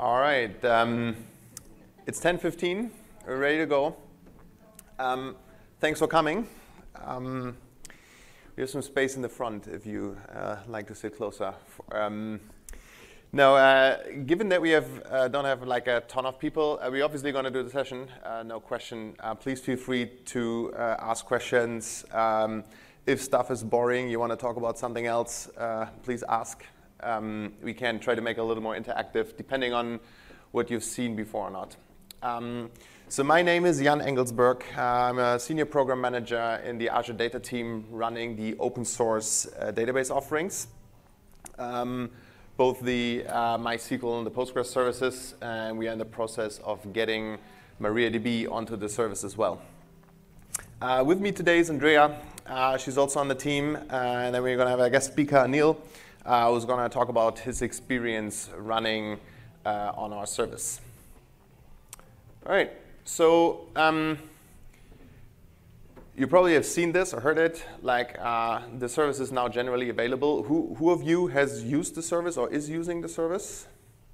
All right, it's 10:15. We're ready to go. Thanks for coming. We have some space in the front if you like to sit closer. Now, given that we don't have like a ton of people, we're obviously going to do the session. No question. Please feel free to ask questions. If stuff is boring, you want to talk about something else, please ask. We can try to make it a little more interactive, depending on what you've seen before or not. So my name is Jan Engelsberg. I'm a senior program manager in the Azure data team running the open source database offerings, both the MySQL and the Postgres services, and we are in the process of getting MariaDB onto the service as well. With me today is Andrea. She's also on the team, and then we're going to have a guest speaker, Anil, who's going to talk about his experience running on our service. All right, so you probably have seen this or heard it, like the service is now generally available. Who of you has used the service or is using the service?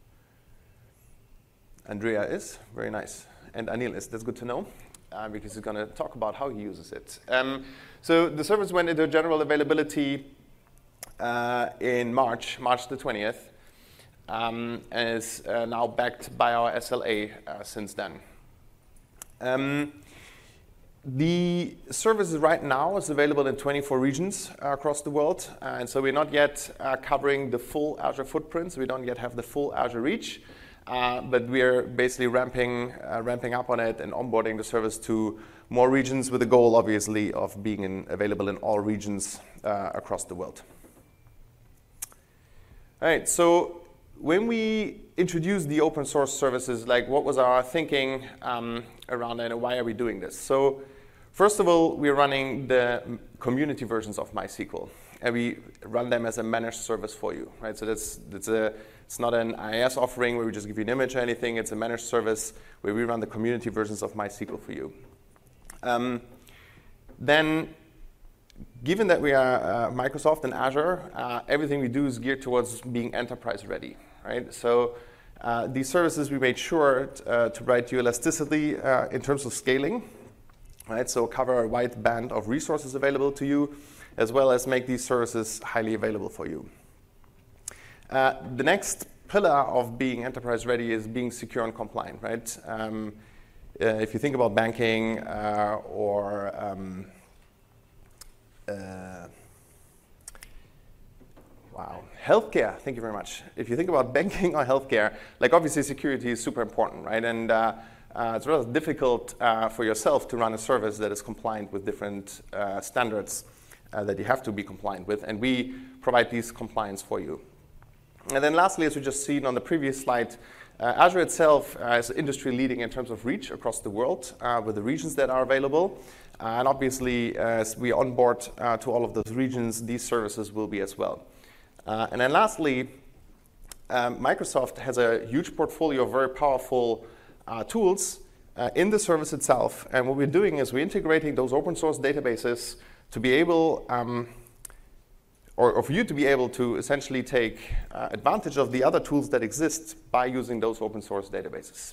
Andrea is, very nice. And Anil is, that's good to know, because he's going to talk about how he uses it. So the service went into general availability in March the 20th, and is now backed by our SLA since then. The service right now is available in 24 regions across the world, and so we're not yet covering the full Azure footprint, so we don't yet have the full Azure reach, but we're basically ramping up on it and onboarding the service to more regions with the goal, obviously, of being available in all regions across the world. All right, so when we introduced the open source services, like what was our thinking around it and why are we doing this? So first of all, we're running the community versions of MySQL, and we run them as a managed service for you, right? So it's not an IaaS offering where we just give you an image or anything. It's a managed service where we run the community versions of MySQL for you. Then, given that we are Microsoft and Azure, everything we do is geared towards being enterprise ready, right? So these services, we made sure to provide you elasticity in terms of scaling, right? So cover a wide band of resources available to you, as well as make these services highly available for you. The next pillar of being enterprise ready is being secure and compliant, right? If you think about banking or healthcare, thank you very much. If you think about banking or healthcare, like obviously security is super important, right? And it's rather difficult for yourself to run a service that is compliant with different standards that you have to be compliant with, and we provide these compliance for you. And then lastly, as we just seen on the previous slide, Azure itself is industry leading in terms of reach across the world with the regions that are available. And obviously, as we onboard to all of those regions, these services will be as well. And then lastly, Microsoft has a huge portfolio of very powerful tools in the service itself. And what we're doing is we're integrating those open source databases to be able, or for you to be able to essentially take advantage of the other tools that exist by using those open source databases.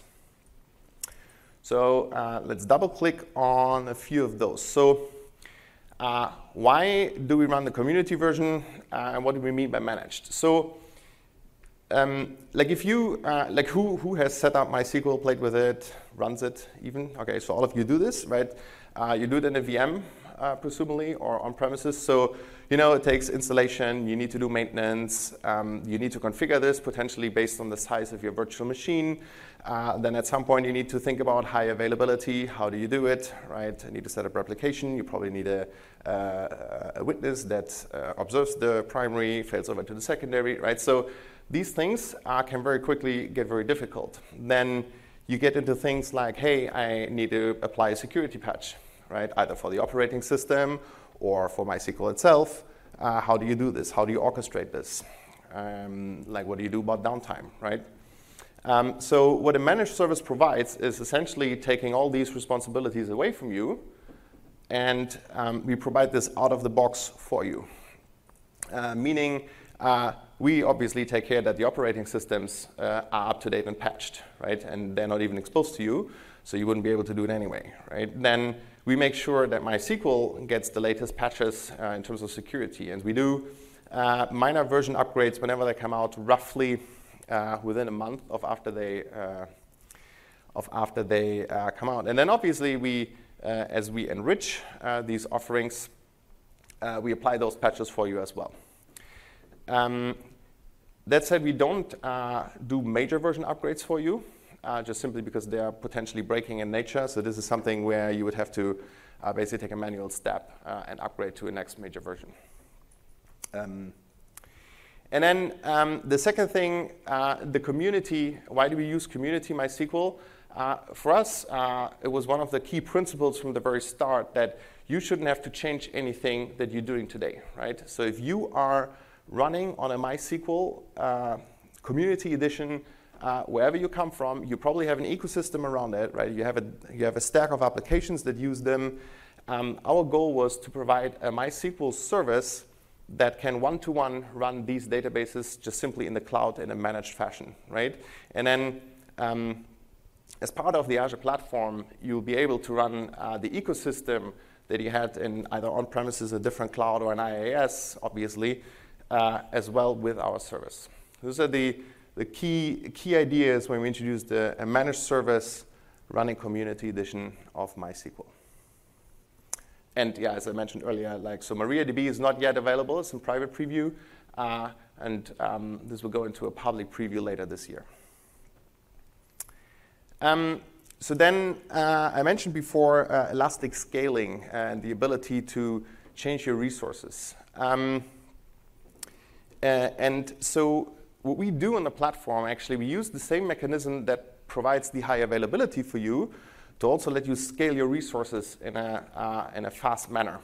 So let's double click on a few of those. So why do we run the community version, and what do we mean by managed? So like if you, like who has set up MySQL, played with it, runs it even? Okay, so all of you do this, right? You do it in a VM, presumably, or on premises. So, you know, it takes installation, you need to do maintenance, you need to configure this potentially based on the size of your virtual machine. Then at some point you need to think about high availability. How do you do it, right? You need to set up replication. You probably need a witness that observes the primary, fails over to the secondary, right? So these things can very quickly get very difficult. Then you get into things like, hey, I need to apply a security patch, right? Either for the operating system or for MySQL itself. How do you do this? How do you orchestrate this? Like, what do you do about downtime, right? So what a managed service provides is essentially taking all these responsibilities away from you, and we provide this out of the box for you. Meaning we obviously take care that the operating systems are up to date and patched, right? And they're not even exposed to you, so you wouldn't be able to do it anyway, right? Then we make sure that MySQL gets the latest patches in terms of security, and we do minor version upgrades whenever they come out, roughly within a month of after they come out. And then obviously we, as we enrich these offerings, we apply those patches for you as well. That said, we don't do major version upgrades for you, just simply because they are potentially breaking in nature. So this is something where you would have to basically take a manual step and upgrade to a next major version. And then the second thing, the community. Why do we use community MySQL? For us, it was one of the key principles from the very start that you shouldn't have to change anything that you're doing today, right? So if you are running on a MySQL community edition, wherever you come from, you probably have an ecosystem around it, right? You have a stack of applications that use them. Our goal was to provide a MySQL service that can one-to-one run these databases just simply in the cloud in a managed fashion, right? And then as part of the Azure platform, you'll be able to run the ecosystem that you had in either on-premises, a different cloud, or an IaaS, obviously, as well with our service. Those are the key ideas when we introduced a managed service running community edition of MySQL. And yeah, as I mentioned earlier, so MariaDB is not yet available. It's in private preview, and this will go into a public preview later this year. So then I mentioned before elastic scaling and the ability to change your resources. And so what we do on the platform, actually, we use the same mechanism that provides the high availability for you to also let you scale your resources in a fast manner.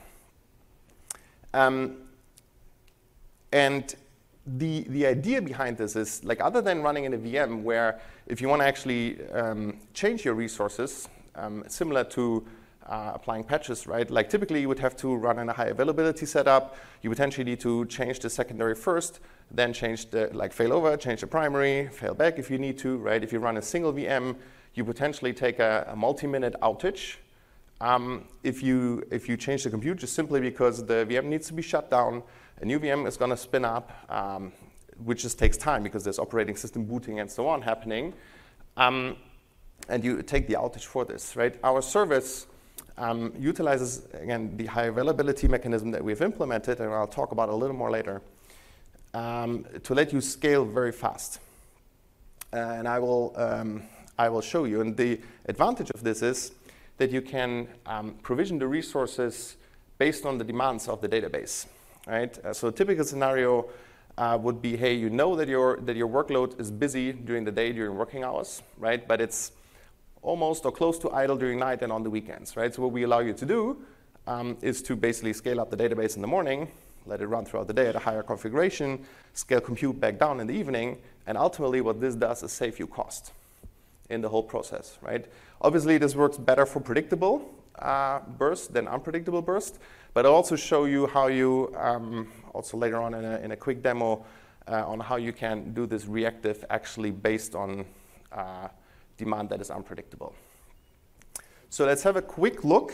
And the idea behind this is, other than running in a VM, where if you want to actually change your resources, similar to applying patches, right? Typically you would have to run in a high availability setup. You potentially need to change the secondary first, then change the fail over, change the primary, fail back if you need to, right? If you run a single VM, you potentially take a multi-minute outage. If you change the compute, just simply because the VM needs to be shut down, a new VM is going to spin up, which just takes time because there's operating system booting and so on happening. And you take the outage for this, right? Our service utilizes, again, the high availability mechanism that we've implemented, and I'll talk about a little more later, to let you scale very fast. And I will show you. And the advantage of this is that you can provision the resources based on the demands of the database, right? So a typical scenario would be, hey, you know that your workload is busy during the day, during working hours, right? But it's almost or close to idle during night and on the weekends, right? So what we allow you to do is to basically scale up the database in the morning, let it run throughout the day at a higher configuration, scale compute back down in the evening, and ultimately what this does is save you cost in the whole process, right? Obviously, this works better for predictable bursts than unpredictable bursts, but I'll also show you how you, also later on in a quick demo, on how you can do this reactive actually based on demand that is unpredictable. So let's have a quick look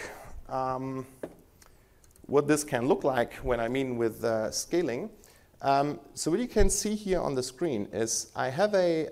what this can look like when I mean with scaling. So what you can see here on the screen is I have a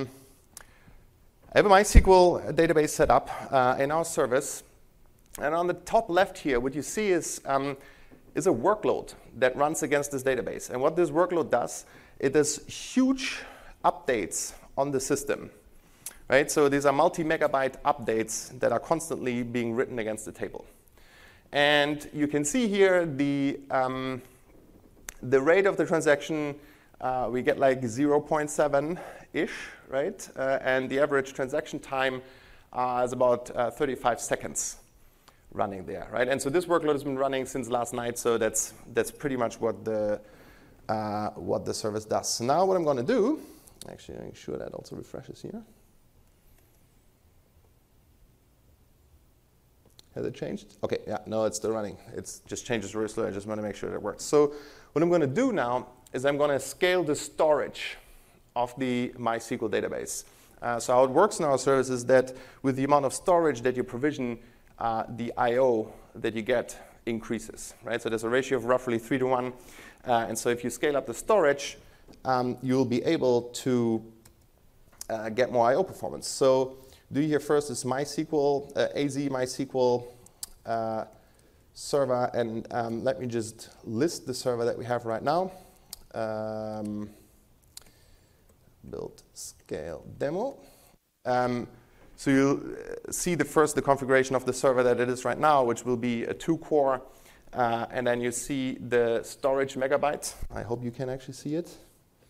MySQL database set up in our service. And on the top left here, what you see is a workload that runs against this database. And what this workload does, it does huge updates on the system, right? So these are multi-megabyte updates that are constantly being written against the table. And you can see here the rate of the transaction, we get 0.7-ish, right? And the average transaction time is about 35 seconds running there, right? And so this workload has been running since last night, so that's pretty much what the service does. So now what I'm going to do, actually make sure that also refreshes here. Has it changed? OK, yeah, no, it's still running. It just changes really slowly. I just want to make sure that it works. So what I'm going to do now is I'm going to scale the storage of the MySQL database. So how it works in our service is that with the amount of storage that you provision, the I/O that you get increases, right? So there's a ratio of roughly 3 to 1. And so if you scale up the storage, you'll be able to get more I/O performance. So do here first is MySQL, AZ MySQL server. And let me just list the server that we have right now. Build scale demo. So you'll see the configuration of the server that it is right now, which will be a 2-core. And then you see the storage megabytes. I hope you can actually see it.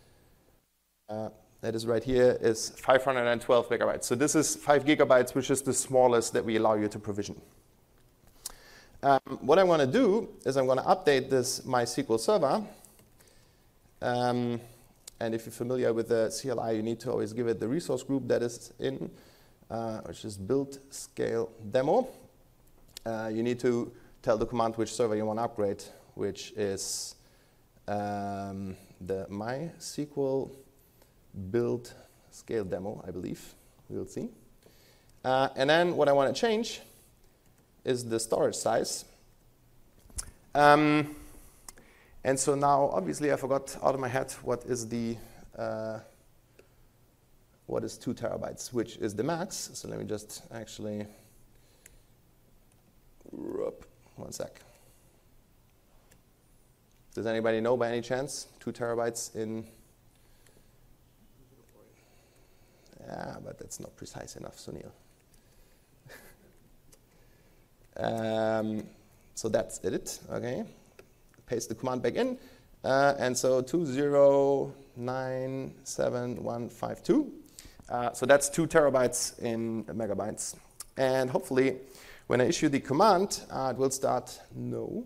That is right here is 512 megabytes. So this is 5 gigabytes, which is the smallest that we allow you to provision. What I'm going to do is I'm going to update this MySQL server. And if you're familiar with the CLI, you need to always give it the resource group that is in, which is build scale demo. You need to tell the command which server you want to upgrade, which is the MySQL build scale demo, I believe. We'll see. And then what I want to change is the storage size. And so now, obviously, I forgot out of my head what is 2 terabytes, which is the max. So let me just actually, one sec. Does anybody know by any chance 2 terabytes in? Yeah, but that's not precise enough, Sunil. So that's it, okay. Paste the command back in, and so 2097152. So that's 2 terabytes in megabytes. And hopefully, when I issue the command, it will start no.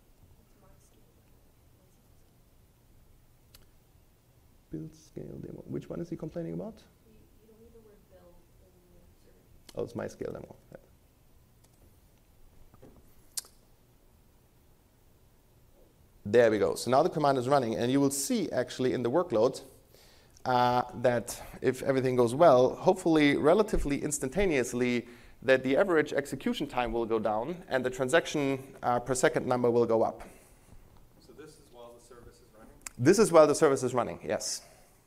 Build scale demo. Which one is he complaining about? You don't need the word build in the server. Oh, it's my scale demo. Yeah. There we go. So now the command is running, and you will see actually in the workload that if everything goes well, hopefully relatively instantaneously, that the average execution time will go down and the transaction per second number will go up. So this is while the service is running? This is while the service is running, yes.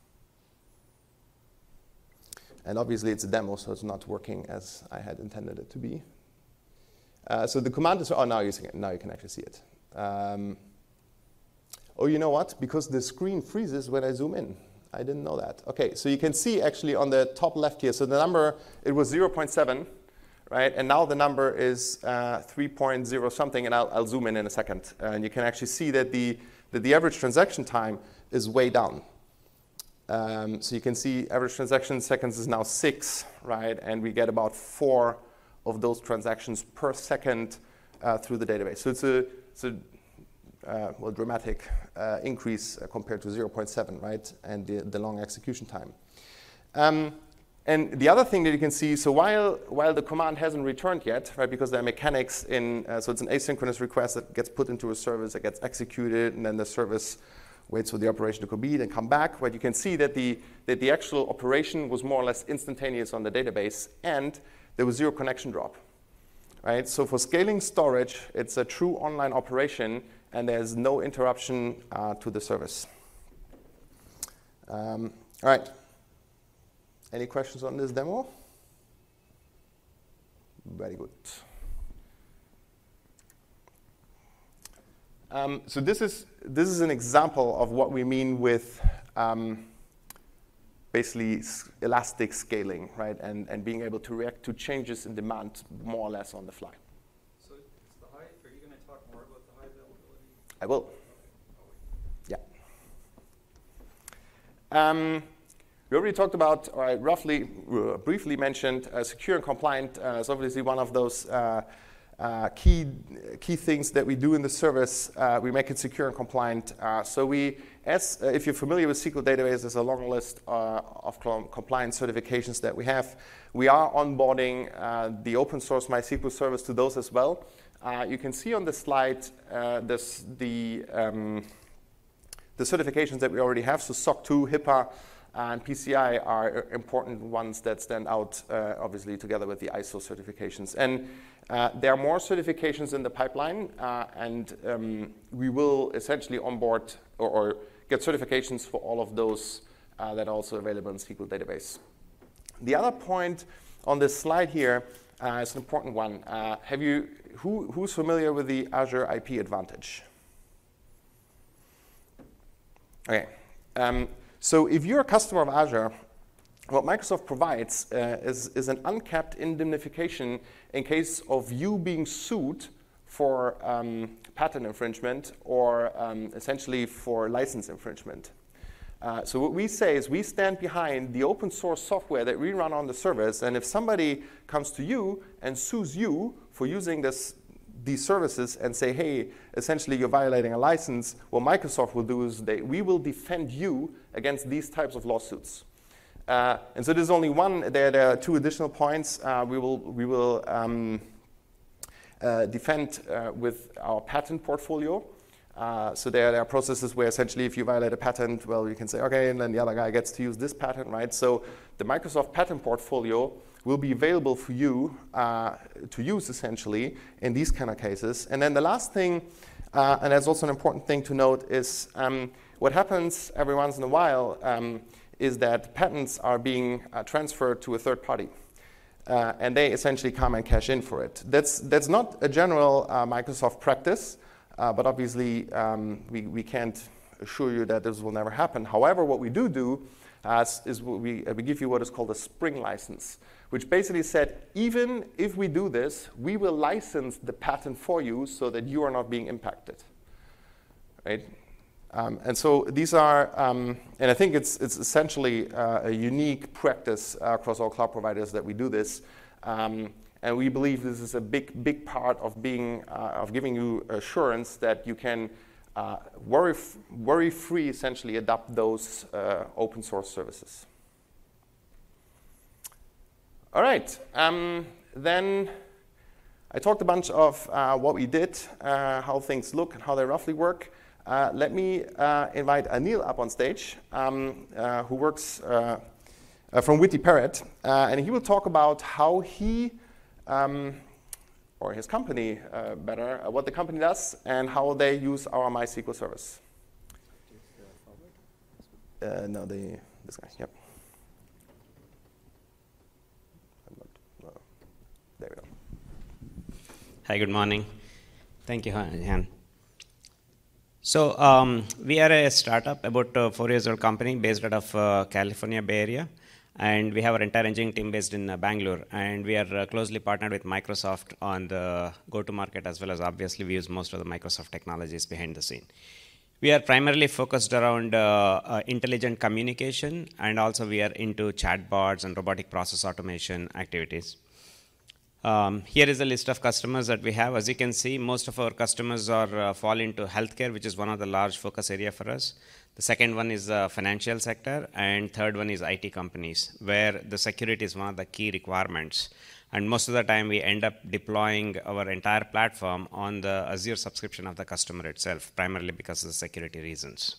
And obviously it's a demo, so it's not working as I had intended it to be. So the command is, oh, now you can actually see it. Oh, you know what? Because the screen freezes when I zoom in. I didn't know that. OK, so you can see actually on the top left here. So the number, it was 0.7, right? And now the number is 3.0 something. And I'll zoom in a second. And you can actually see that the average transaction time is way down. So you can see average transaction seconds is now 6, right? And we get about 4 of those transactions per second through the database. So it's a dramatic increase compared to 0.7, right? And the long execution time. And the other thing that you can see, so while the command hasn't returned yet, right? Because there are mechanics in, so it's an asynchronous request that gets put into a service, that gets executed, and then the service waits for the operation to complete and come back. But you can see that the actual operation was more or less instantaneous on the database, and there was 0 connection drop. Right? So for scaling storage, it's a true online operation, and there's no interruption to the service. All right. Any questions on this demo? Very good. So this is an example of what we mean with basically elastic scaling, right? And being able to react to changes in demand more or less on the fly. So is the high, are you going to talk more about the high availability? I will. Okay. Yeah. We already talked about, or I briefly mentioned, secure and compliant. It's obviously one of those key things that we do in the service. We make it secure and compliant. So if you're familiar with SQL database, there's a long list of compliance certifications that we have. We are onboarding the open source MySQL service to those as well. You can see on the slide the the certifications that we already have, so SOC 2, HIPAA, and PCI are important ones that stand out, obviously, together with the ISO certifications. And there are more certifications in the pipeline, and we will essentially onboard or get certifications for all of those that are also available in SQL database. The other point on this slide here is an important one. Who's familiar with the Azure IP Advantage? Okay. So if you're a customer of Azure, what Microsoft provides is an uncapped indemnification in case of you being sued for patent infringement or essentially for license infringement. So what we say is we stand behind the open source software that we run on the servers, and if somebody comes to you and sues you for using these services and say, hey, essentially you're violating a license, what Microsoft will do is we will defend you against these types of lawsuits. And so there's only one, there are two additional points. We will defend with our patent portfolio. So there are processes where essentially if you violate a patent, well, you can say, okay, and then the other guy gets to use this patent, right? So the Microsoft patent portfolio will be available for you to use essentially in these kind of cases. And then the last thing, and that's also an important thing to note, is what happens every once in a while is that patents are being transferred to a third party. And they essentially come and cash in for it. That's not a general Microsoft practice, but obviously we can't assure you that this will never happen. However, what we do is we give you what is called a spring license, which basically said, even if we do this, we will license the patent for you so that you are not being impacted, right? And so these are, and I think it's essentially a unique practice across all cloud providers that we do this. And we believe this is a big part of giving you assurance that you can worry-free essentially adopt those open source services. All right, then I talked a bunch of what we did, how things look, and how they roughly work. Let me invite Anil up on stage, who works from Witty Parrott, and he will talk about how he, or his company better, what the company does and how they use our MySQL service. No, this guy, yep. There we go. Hi, good morning. Thank you, Han. So we are a startup, about 4 years old company based out of California Bay Area. And we have our entire engineering team based in Bangalore. And we are closely partnered with Microsoft on the go-to-market, as well as obviously we use most of the Microsoft technologies behind the scene. We are primarily focused around intelligent communication, and also we are into chatbots and robotic process automation activities. Here is a list of customers that we have. As you can see, most of our customers fall into healthcare, which is one of the large focus area for us. The second one is the financial sector, and third one is IT companies, where the security is one of the key requirements. And most of the time, we end up deploying our entire platform on the Azure subscription of the customer itself, primarily because of the security reasons.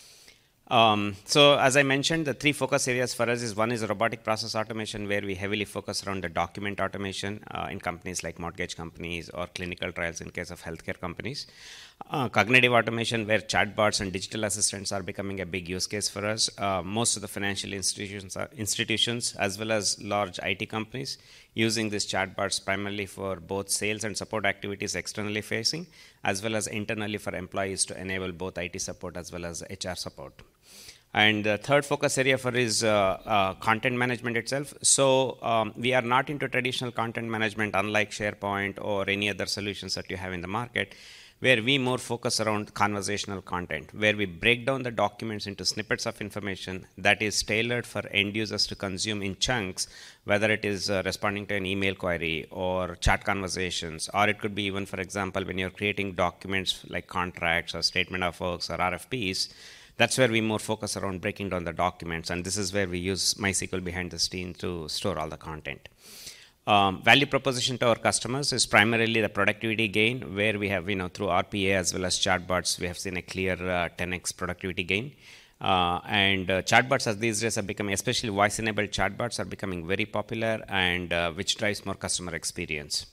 So as I mentioned, the three focus areas for us is one is robotic process automation, where we heavily focus around the document automation in companies like mortgage companies or clinical trials in case of healthcare companies. Cognitive automation, where chatbots and digital assistants are becoming a big use case for us. Most of the financial institutions as well as large IT companies using these chatbots primarily for both sales and support activities externally facing, as well as internally for employees to enable both IT support as well as HR support. And the third focus area for is content management itself. So we are not into traditional content management, unlike SharePoint or any other solutions that you have in the market, where we more focus around conversational content, where we break down the documents into snippets of information that is tailored for end users to consume in chunks, whether it is responding to an email query or chat conversations, or it could be even, for example, when you're creating documents like contracts or statement of works or RFPs. That's where we more focus around breaking down the documents, and this is where we use MySQL behind the scene to store all the content. Value proposition to our customers is primarily the productivity gain, where we have, through RPA as well as chatbots, we have seen a clear 10x productivity gain. And chatbots as these days are becoming, especially voice-enabled chatbots are becoming very popular, and which drives more customer experience.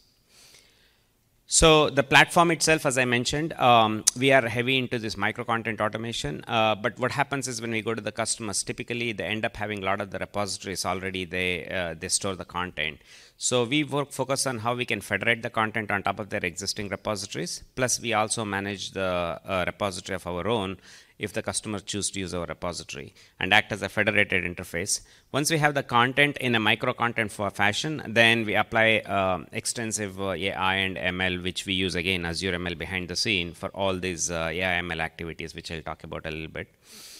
So the platform itself, as I mentioned, we are heavy into this micro-content automation. But what happens is when we go to the customers, typically they end up having a lot of the repositories already. They store the content. So we focus on how we can federate the content on top of their existing repositories. Plus, we also manage the repository of our own if the customer choose to use our repository and act as a federated interface. Once we have the content in a micro-content fashion, then we apply extensive AI and ML, which we use again Azure ML behind the scene for all these AI ML activities, which I'll talk about a little bit.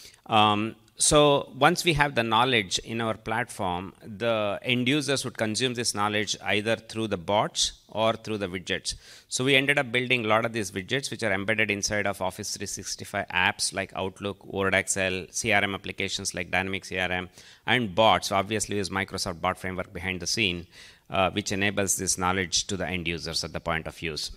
So once we have the knowledge in our platform, the end users would consume this knowledge either through the bots or through the widgets. So we ended up building a lot of these widgets, which are embedded inside of Office 365 apps like Outlook, Word, Excel, CRM applications like Dynamics CRM, and bots. Obviously, use Microsoft Bot Framework behind the scene, which enables this knowledge to the end users at the point of use.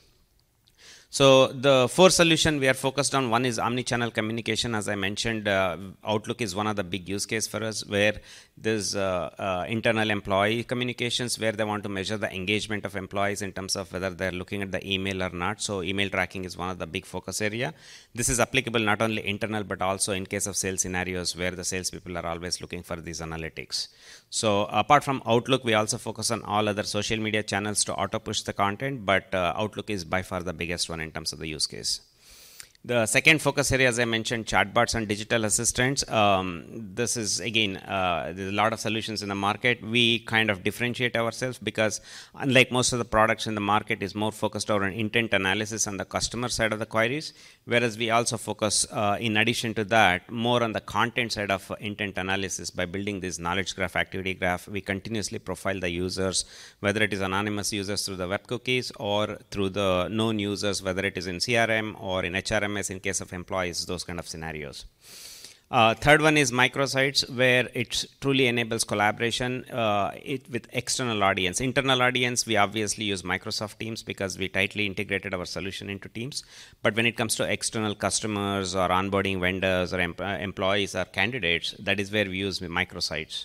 So the 4 solution we are focused on, one is omni-channel communication. As I mentioned, Outlook is one of the big use case for us, where there's internal employee communications, where they want to measure the engagement of employees in terms of whether they're looking at the email or not. So email tracking is one of the big focus area. This is applicable not only internal, but also in case of sales scenarios where the salespeople are always looking for these analytics. So apart from Outlook, we also focus on all other social media channels to auto push the content, but Outlook is by far the biggest one in terms of the use case. The second focus area, as I mentioned, chatbots and digital assistants. This is, again, there's a lot of solutions in the market. We kind of differentiate ourselves because, unlike most of the products in the market, is more focused on intent analysis on the customer side of the queries, whereas we also focus, in addition to that, more on the content side of intent analysis by building this knowledge graph, activity graph. We continuously profile the users, whether it is anonymous users through the web cookies or through the known users, whether it is in CRM or in HRM in case of employees, those kind of scenarios. Third one is microsites, where it truly enables collaboration with external audience. Internal audience, we obviously use Microsoft Teams because we tightly integrated our solution into Teams. But when it comes to external customers or onboarding vendors or employees or candidates, that is where we use microsites.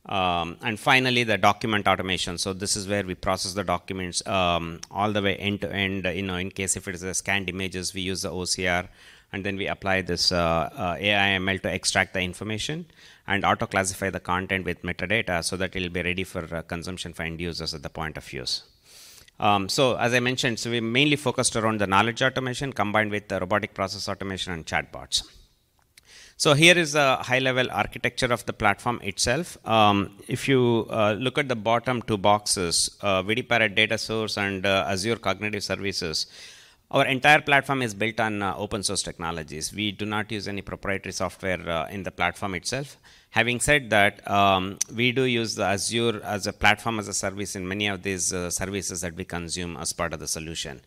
And finally, the document automation. So this is where we process the documents all the way end to end. In case if it is a scanned images, we use the OCR, and then we apply this AI ML to extract the information and auto-classify the content with metadata so that it will be ready for consumption for end users at the point of use. So as I mentioned, so we mainly focused around the knowledge automation combined with the robotic process automation and chatbots. So here is a high-level architecture of the platform itself. If you look at the bottom 2 boxes, Vidiparrot Data Source and Azure Cognitive Services, our entire platform is built on open source technologies. We do not use any proprietary software in the platform itself. Having said that, we do use the Azure as a platform as a service in many of these services that we consume as part of the solution.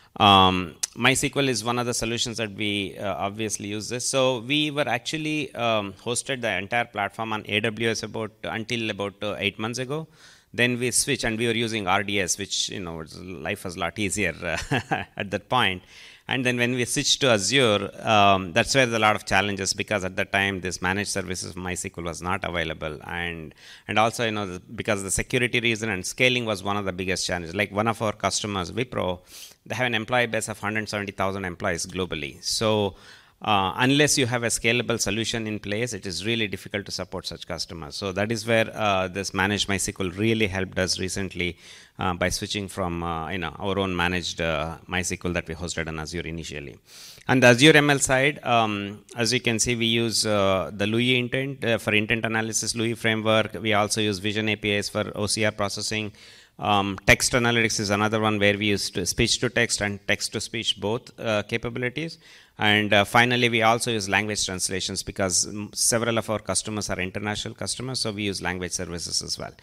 MySQL is one of the solutions that we obviously use this. So we were actually hosted the entire platform on AWS until about 8 months ago. Then we switched and we were using RDS, which, life was a lot easier at that point. And then when we switched to Azure, that's where there's a lot of challenges, because at that time this managed services MySQL was not available, and also because of the security reason and scaling was one of the biggest challenges. Like one of our customers, Wipro, they have an employee base of 170,000 employees globally. So unless you have a scalable solution in place, it is really difficult to support such customers. So that is where this managed MySQL really helped us recently by switching from our own managed MySQL that we hosted on Azure initially. On the Azure ML side, as you can see, we use the Louis intent for intent analysis, Louis framework. We also use Vision APIs for OCR processing. Text analytics is another one where we use speech to text and text to speech both capabilities. And finally, we also use language translations because several of our customers are international customers, so we use language services as well.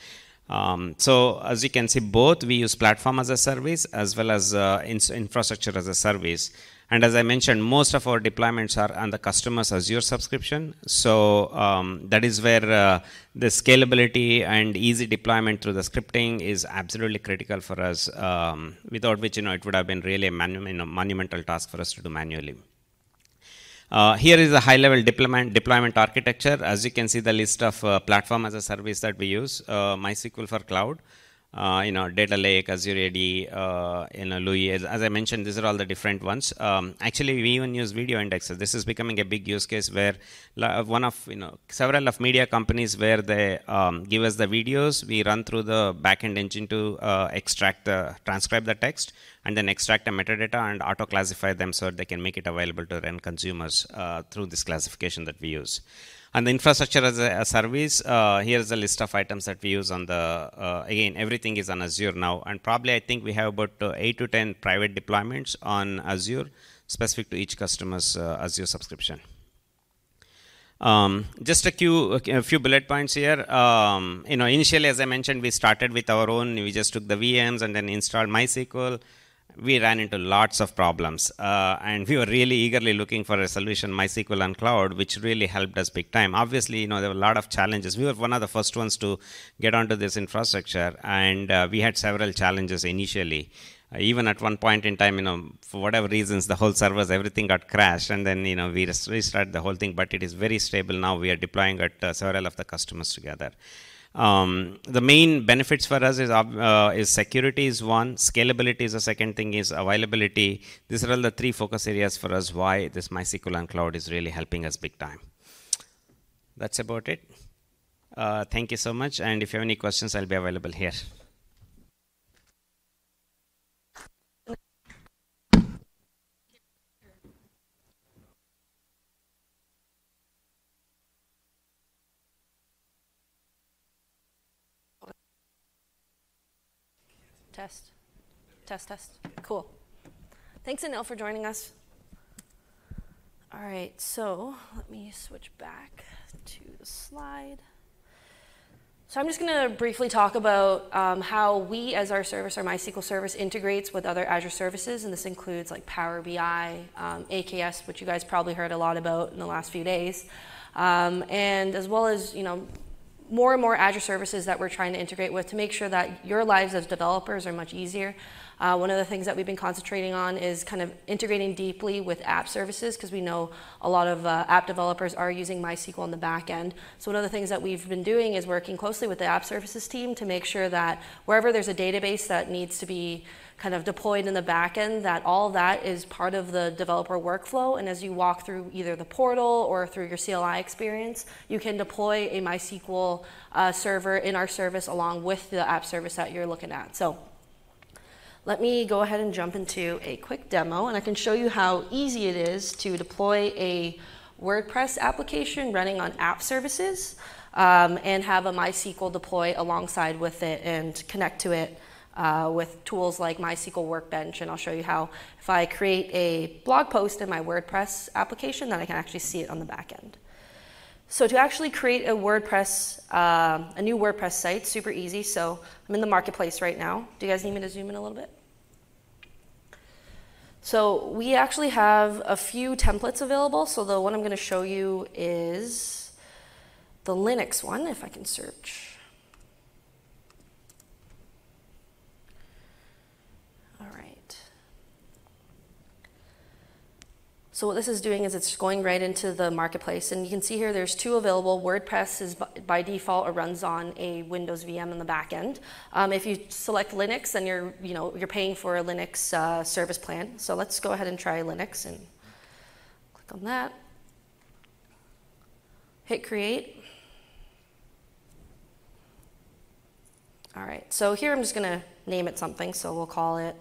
So as you can see, both we use platform as a service as well as infrastructure as a service. And as I mentioned, most of our deployments are on the customer's Azure subscription. So that is where the scalability and easy deployment through the scripting is absolutely critical for us, without which it would have been really a monumental task for us to do manually. Here is a high-level deployment architecture. As you can see, the list of platform as a service that we use: MySQL for cloud, Data Lake, Azure AD, Louis. As I mentioned, these are all the different ones. Actually, we even use video indexes. This is becoming a big use case where one of several of media companies where they give us the videos, we run through the backend engine to transcribe the text, and then extract the metadata and auto classify them so they can make it available to end consumers through this classification that we use. And the infrastructure as a service, here's a list of items that we use on the, again, everything is on Azure now. And probably I think we have about 8 to 10 private deployments on Azure, specific to each customer's Azure subscription. Just a few bullet points here. Initially, as I mentioned, we started with our own. We just took the VMs and then installed MySQL. We ran into lots of problems, and we were really eagerly looking for a solution, MySQL on cloud, which really helped us big time. Obviously, there were a lot of challenges. We were one of the first ones to get onto this infrastructure, and we had several challenges initially. Even at one point in time, for whatever reasons, the whole servers, everything got crashed, and then, we restarted the whole thing, but it is very stable now. We are deploying at several of the customers together. The main benefits for us is security is one, scalability is the second thing, is availability. These are all the 3 focus areas for us why this MySQL on cloud is really helping us big time. That's about it. Thank you so much, and if you have any questions, I'll be available here. Test. Cool. Thanks, Anil, for joining us. All right, so let me switch back to the slide. So I'm just going to briefly talk about how we, as our service, our MySQL service, integrates with other Azure services, and this includes like Power BI, AKS, which you guys probably heard a lot about in the last few days, and as well as, more and more Azure services that we're trying to integrate with to make sure that your lives as developers are much easier. One of the things that we've been concentrating on is kind of integrating deeply with app services, because we know a lot of app developers are using MySQL on the back end. So one of the things that we've been doing is working closely with the app services team to make sure that wherever there's a database that needs to be kind of deployed in the back end, that all of that is part of the developer workflow. And as you walk through either the portal or through your CLI experience, you can deploy a MySQL server in our service along with the app service that you're looking at. So let me go ahead and jump into a quick demo, and I can show you how easy it is to deploy a WordPress application running on app services and have a MySQL deploy alongside with it and connect to it with tools like MySQL Workbench. And I'll show you how, if I create a blog post in my WordPress application, that I can actually see it on the back end. So to actually create a WordPress, a new WordPress site, super easy. So I'm in the marketplace right now. Do you guys need me to zoom in a little bit? So we actually have a few templates available. So the one I'm going to show you is the Linux one, if I can search. So what this is doing is it's going right into the marketplace, and you can see here there's 2 available. WordPress is by default, it runs on a Windows VM in the back end. If you select Linux, then you're paying for a Linux service plan. So let's go ahead and try Linux and click on that. Hit create. All right, so here I'm just going to name it something. So we'll call it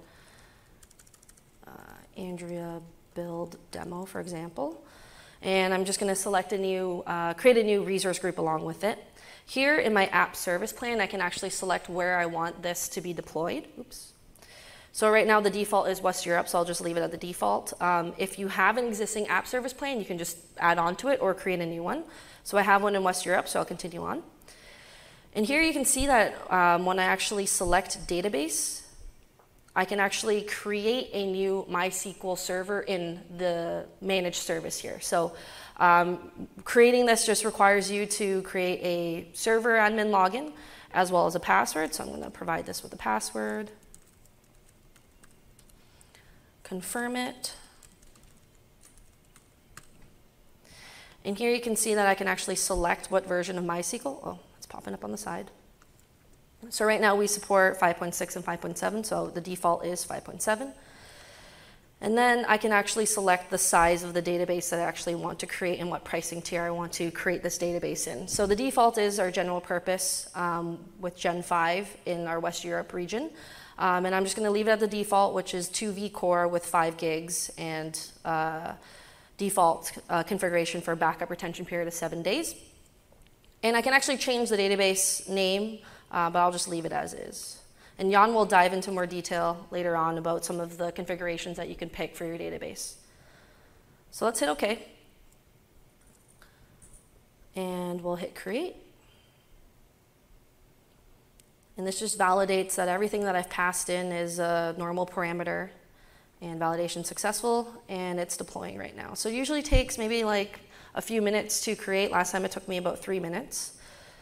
Andrea Build Demo, for example. And I'm just going to select create a new resource group along with it. Here in my app service plan, I can actually select where I want this to be deployed. Oops. So right now the default is West Europe, so I'll just leave it at the default. If you have an existing app service plan, you can just add on to it or create a new one. So I have one in West Europe, so I'll continue on. And here you can see that when I actually select database, I can actually create a new MySQL server in the managed service here. So creating this just requires you to create a server admin login as well as a password. So I'm going to provide this with a password. Confirm it. And here you can see that I can actually select what version of MySQL. Oh, it's popping up on the side. So right now we support 5.6 and 5.7, so the default is 5.7. And then I can actually select the size of the database that I actually want to create and what pricing tier I want to create this database in. So the default is our general purpose with Gen 5 in our West Europe region. And I'm just going to leave it at the default, which is 2 vCore with 5 gigs and default configuration for backup retention period of 7 days. And I can actually change the database name, but I'll just leave it as is. And Jan will dive into more detail later on about some of the configurations that you can pick for your database. So let's hit OK. And we'll hit create. And this just validates that everything that I've passed in is a normal parameter and validation successful, and it's deploying right now. So it usually takes maybe like a few minutes to create. Last time it took me about 3 minutes.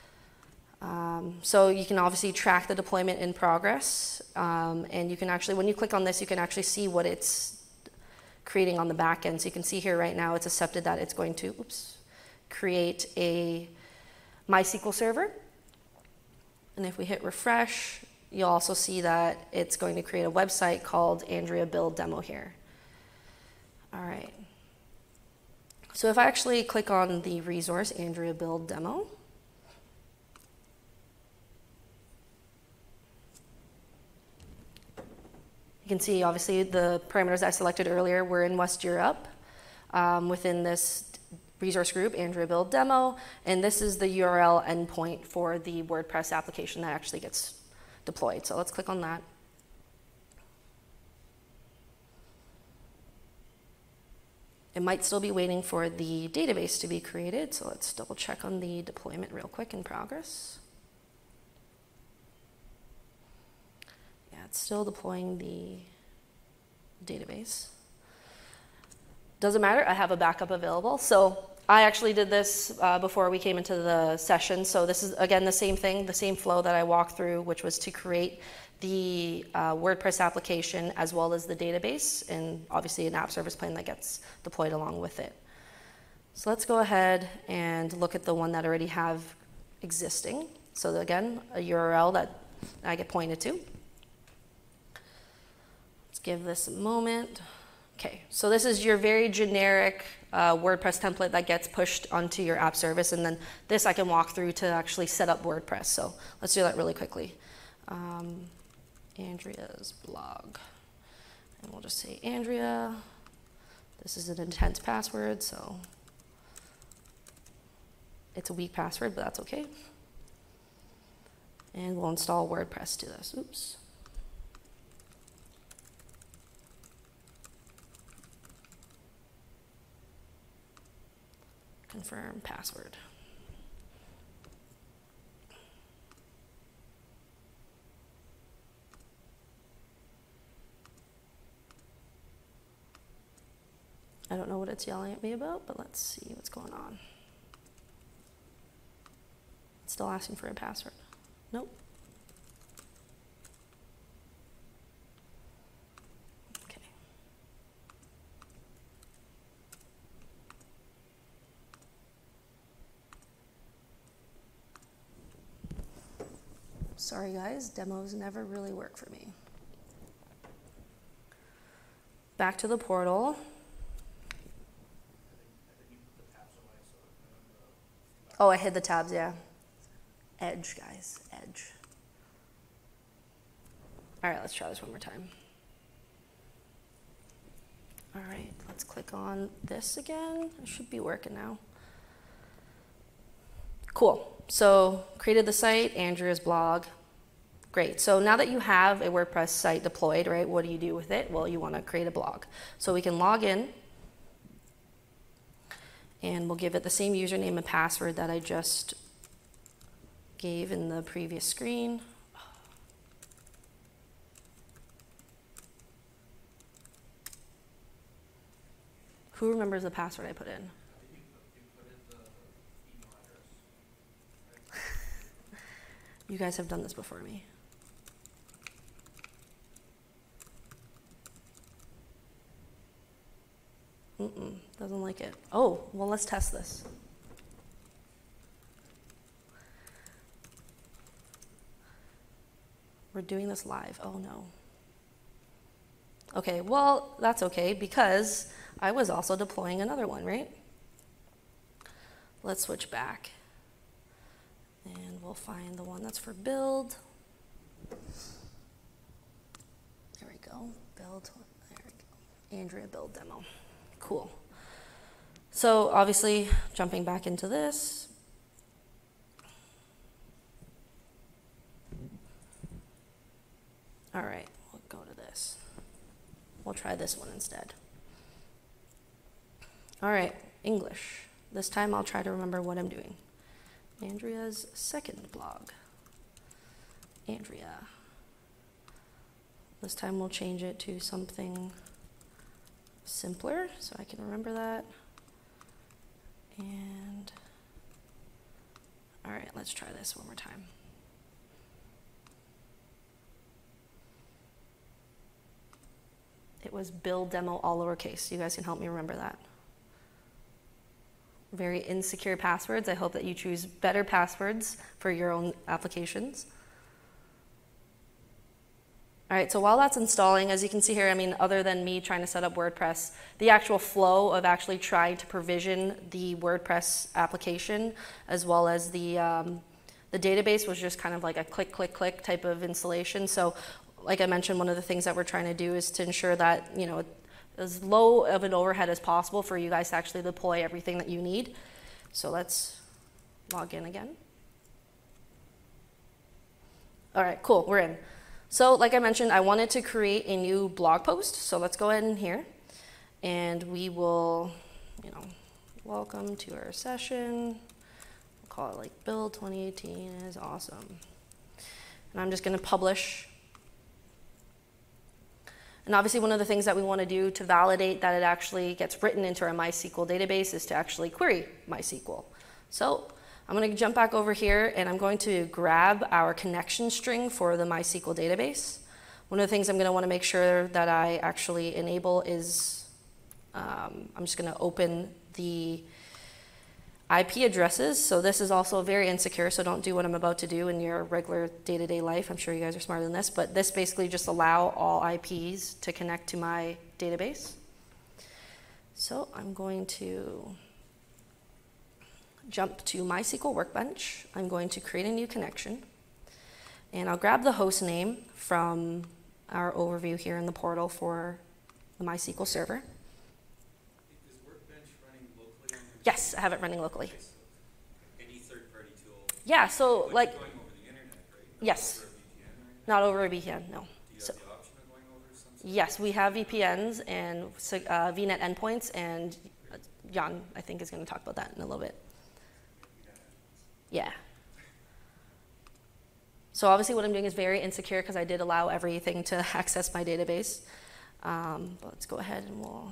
So you can obviously track the deployment in progress, and you can actually, when you click on this, you can actually see what it's creating on the back end. So you can see here right now it's accepted that it's going to create a MySQL server. And if we hit refresh, you'll also see that it's going to create a website called Andrea Build Demo here. All right. So if I actually click on the resource, Andrea Build Demo, you can see obviously the parameters I selected earlier were in West Europe within this resource group, Andrea Build Demo, and this is the URL endpoint for the WordPress application that actually gets deployed. So let's click on that. It might still be waiting for the database to be created, so let's double check on the deployment real quick in progress. Yeah, it's still deploying the database. Doesn't matter, I have a backup available. So I actually did this before we came into the session. So this is, again, the same thing, the same flow that I walked through, which was to create the WordPress application as well as the database, and obviously an app service plane that gets deployed along with it. So let's go ahead and look at the one that I already have existing. So again, a URL that I get pointed to. Let's give this a moment. Okay, so this is your very generic WordPress template that gets pushed onto your app service, and then this I can walk through to actually set up WordPress. So let's do that really quickly. Andrea's blog, and we'll just say Andrea. This is an intense password, so it's a weak password, but that's okay. And we'll install WordPress to this. Oops. Confirm password. I don't know what it's yelling at me about, but let's see what's going on. It's still asking for a password. Nope. Okay. Sorry guys, demos never really work for me. Back to the portal. Oh, I hid the tabs, yeah. Edge, guys, Edge. All right, let's try this one more time. All right, let's click on this again. It should be working now. Cool, so created the site, Andrea's blog. Great, so now that you have a WordPress site deployed, right, what do you do with it? Well, you wanna create a blog. So we can log in, and we'll give it the same username and password that I just gave in the previous screen. Who remembers the password I put in? You put in the email address. You guys have done this before me. Doesn't like it. Oh, well, let's test this. We're doing this live. Oh, no. Okay, well, that's okay because I was also deploying another one, right? Let's switch back. And we'll find the one that's for build. There we go. Build. There we go. Andrea build demo. Cool. So obviously, jumping back into this. All right, we'll go to this. We'll try this one instead. All right, English. This time I'll try to remember what I'm doing. Andrea's second blog. Andrea. This time we'll change it to something simpler so I can remember that. And all right, let's try this one more time. It was build demo all lowercase. You guys can help me remember that. Very insecure passwords. I hope that you choose better passwords for your own applications. All right, so while that's installing, as you can see here, I mean, other than me trying to set up WordPress, the actual flow of actually trying to provision the WordPress application as well as the database was just kind of like a click, click, click type of installation. So like I mentioned, one of the things that we're trying to do is to ensure that, you know, as low of an overhead as possible for you guys to actually deploy everything that you need. So let's log in again. All right, cool, we're in. So like I mentioned, I wanted to create a new blog post. So let's go ahead in here and we will, you know, welcome to our session. We'll call it like Build 2018 is awesome. And I'm just gonna publish. And obviously one of the things that we want to do to validate that it actually gets written into our MySQL database is to actually query MySQL. So I'm going to jump back over here and I'm going to grab our connection string for the MySQL database. One of the things I'm going to want to make sure that I actually enable is, I'm just going to open the IP addresses. So this is also very insecure, so don't do what I'm about to do in your regular day-to-day life. I'm sure you guys are smarter than this, but this basically just allow all IPs to connect to my database. So I'm going to jump to MySQL Workbench. I'm going to create a new connection, and I'll grab the host name from our overview here in the portal for the MySQL server. Is Workbench running locally on your Yes, I have it running locally. Okay, so any third-party tool? Yeah, so like, Going over the internet, right? yes. Not over a VPN or anything? Not over a VPN, no. Do you So, have the option of going over some sort of- yes, we have VPNs and VNet endpoints, and Jan, I think, is going to talk about that in a little bit. Yeah. So obviously what I'm doing is very insecure because I did allow everything to access my database. But let's go ahead and we'll...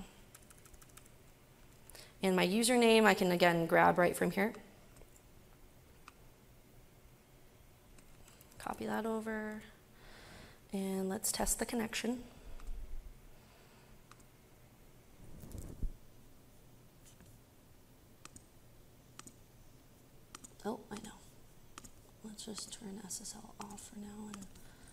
And my username, I can again grab right from here. Copy that over. And let's test the connection. Oh, I know. Let's just turn SSL off for now. And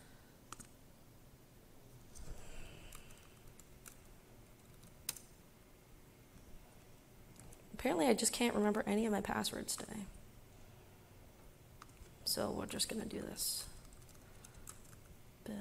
apparently I just can't remember any of my passwords today. So we're just gonna do this. Build.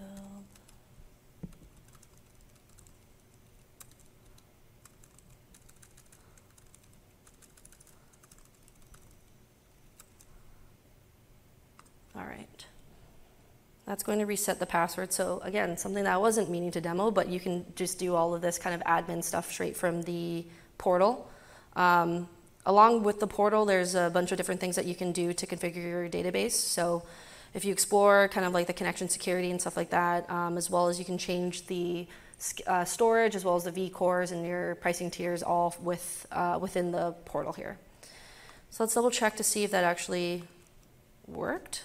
All right. That's going to reset the password. So again, something that I wasn't meaning to demo, but you can just do all of this kind of admin stuff straight from the portal. Along with the portal, there's a bunch of different things that you can do to configure your database. So if you explore kind of like the connection security and stuff like that, as well as you can change the storage as well as the vCores and your pricing tiers all within the portal here. So let's double check to see if that actually worked.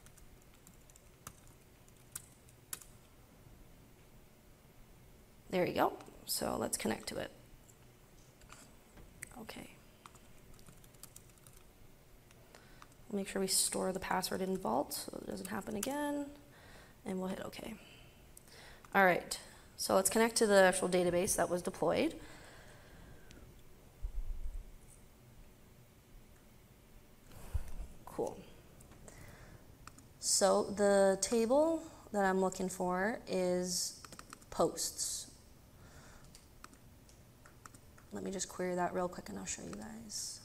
There you go. So let's connect to it. Okay. Make sure we store the password in Vault so it doesn't happen again. And we'll hit OK. All right. So let's connect to the actual database that was deployed. Cool. So the table that I'm looking for is posts. Let me just query that real quick and I'll show you guys.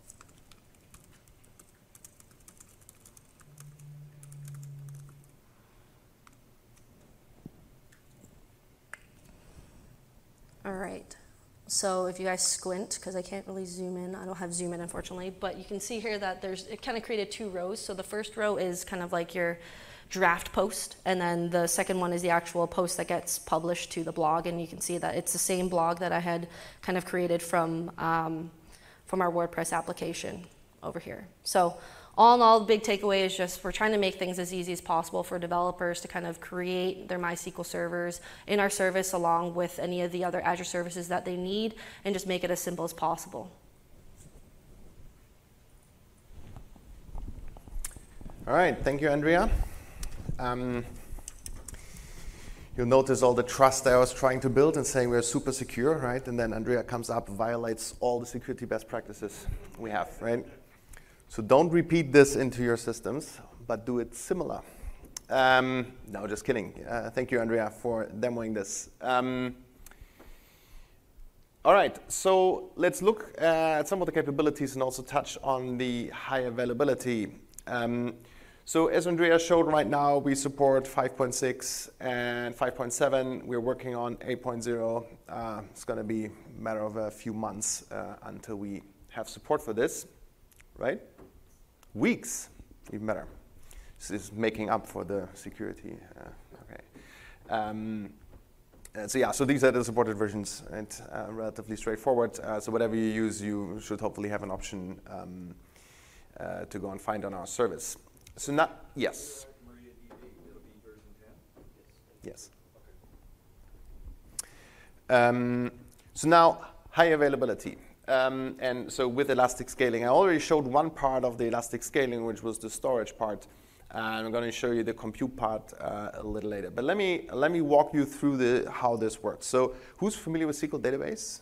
All right, so if you guys squint, because I can't really zoom in, I don't have zoom in unfortunately, but you can see here that it kind of created two rows. So the first row is kind of like your draft post, and then the second one is the actual post that gets published to the blog, and you can see that it's the same blog that I had kind of created from our WordPress application over here. So all in all, the big takeaway is just we're trying to make things as easy as possible for developers to kind of create their MySQL servers in our service along with any of the other Azure services that they need, and just make it as simple as possible. All right, thank you, Andrea. You'll notice all the trust I was trying to build and saying we're super secure, right? And then Andrea comes up, violates all the security best practices we have, right? So don't repeat this into your systems, but do it similar. No, just kidding. Thank you, Andrea, for demoing this. All right, so let's look at some of the capabilities and also touch on the high availability. So as Andrea showed right now, we support 5.6 and 5.7. We're working on 8.0. It's going to be a matter of a few months until we have support for this, right? Weeks, even better. This is making up for the security. Okay. So yeah, so these are the supported versions, and relatively straightforward. So whatever you use, you should hopefully have an option to go and find on our service. So now, yes. MariaDB, it'll be version 10? Yes. So now, high availability. And so with elastic scaling, I already showed one part of the elastic scaling, which was the storage part. And I'm going to show you the compute part a little later. But let me walk you through how this works. So who's familiar with SQL database?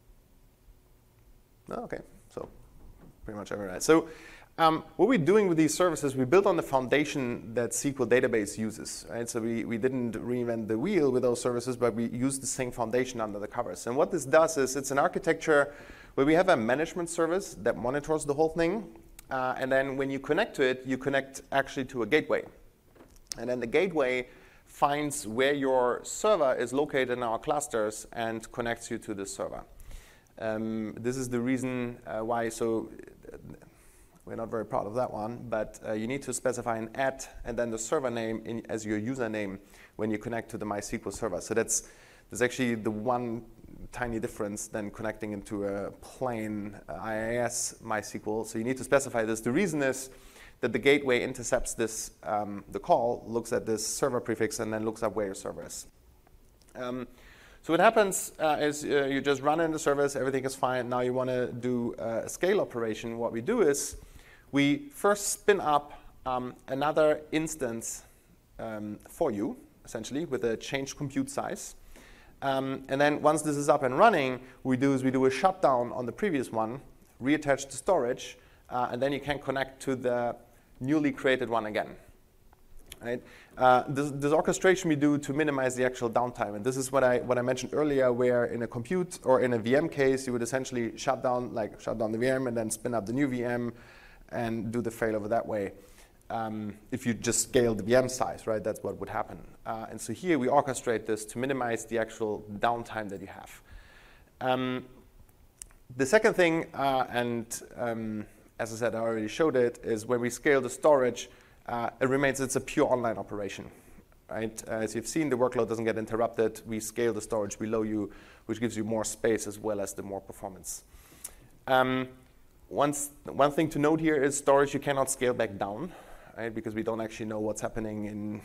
No? Okay, so pretty much everyone. So what we're doing with these services, we built on the foundation that SQL database uses, right? So we didn't reinvent the wheel with those services, but we used the same foundation under the covers. And what this does is it's an architecture where we have a management service that monitors the whole thing. And then when you connect to it, you connect actually to a gateway. And then the gateway finds where your server is located in our clusters and connects you to the server. This is the reason why, so we're not very proud of that one, but you need to specify an @ and then the server name as your username when you connect to the MySQL server. So that's actually the one tiny difference than connecting into a plain IIS MySQL. So you need to specify this. The reason is that the gateway intercepts this, the call, looks at this server prefix, and then looks up where your server is. So what happens is you just run in the service, everything is fine. Now you want to do a scale operation. What we do is we first spin up another instance for you, essentially, with a changed compute size. And then once this is up and running, we do a shutdown on the previous one, reattach the storage, and then you can connect to the newly created one again. Right? This orchestration we do to minimize the actual downtime, and this is what I mentioned earlier, where in a compute or in a VM case, you would essentially shut down the VM and then spin up the new VM and do the failover that way. If you just scale the VM size, right, that's what would happen. And so here we orchestrate this to minimize the actual downtime that you have. The second thing, as I said, I already showed it, is when we scale the storage, it's a pure online operation. right? As you've seen, the workload doesn't get interrupted. We scale the storage below you, which gives you more space as well as the more performance. One thing to note here is storage you cannot scale back down, right? Because we don't actually know what's happening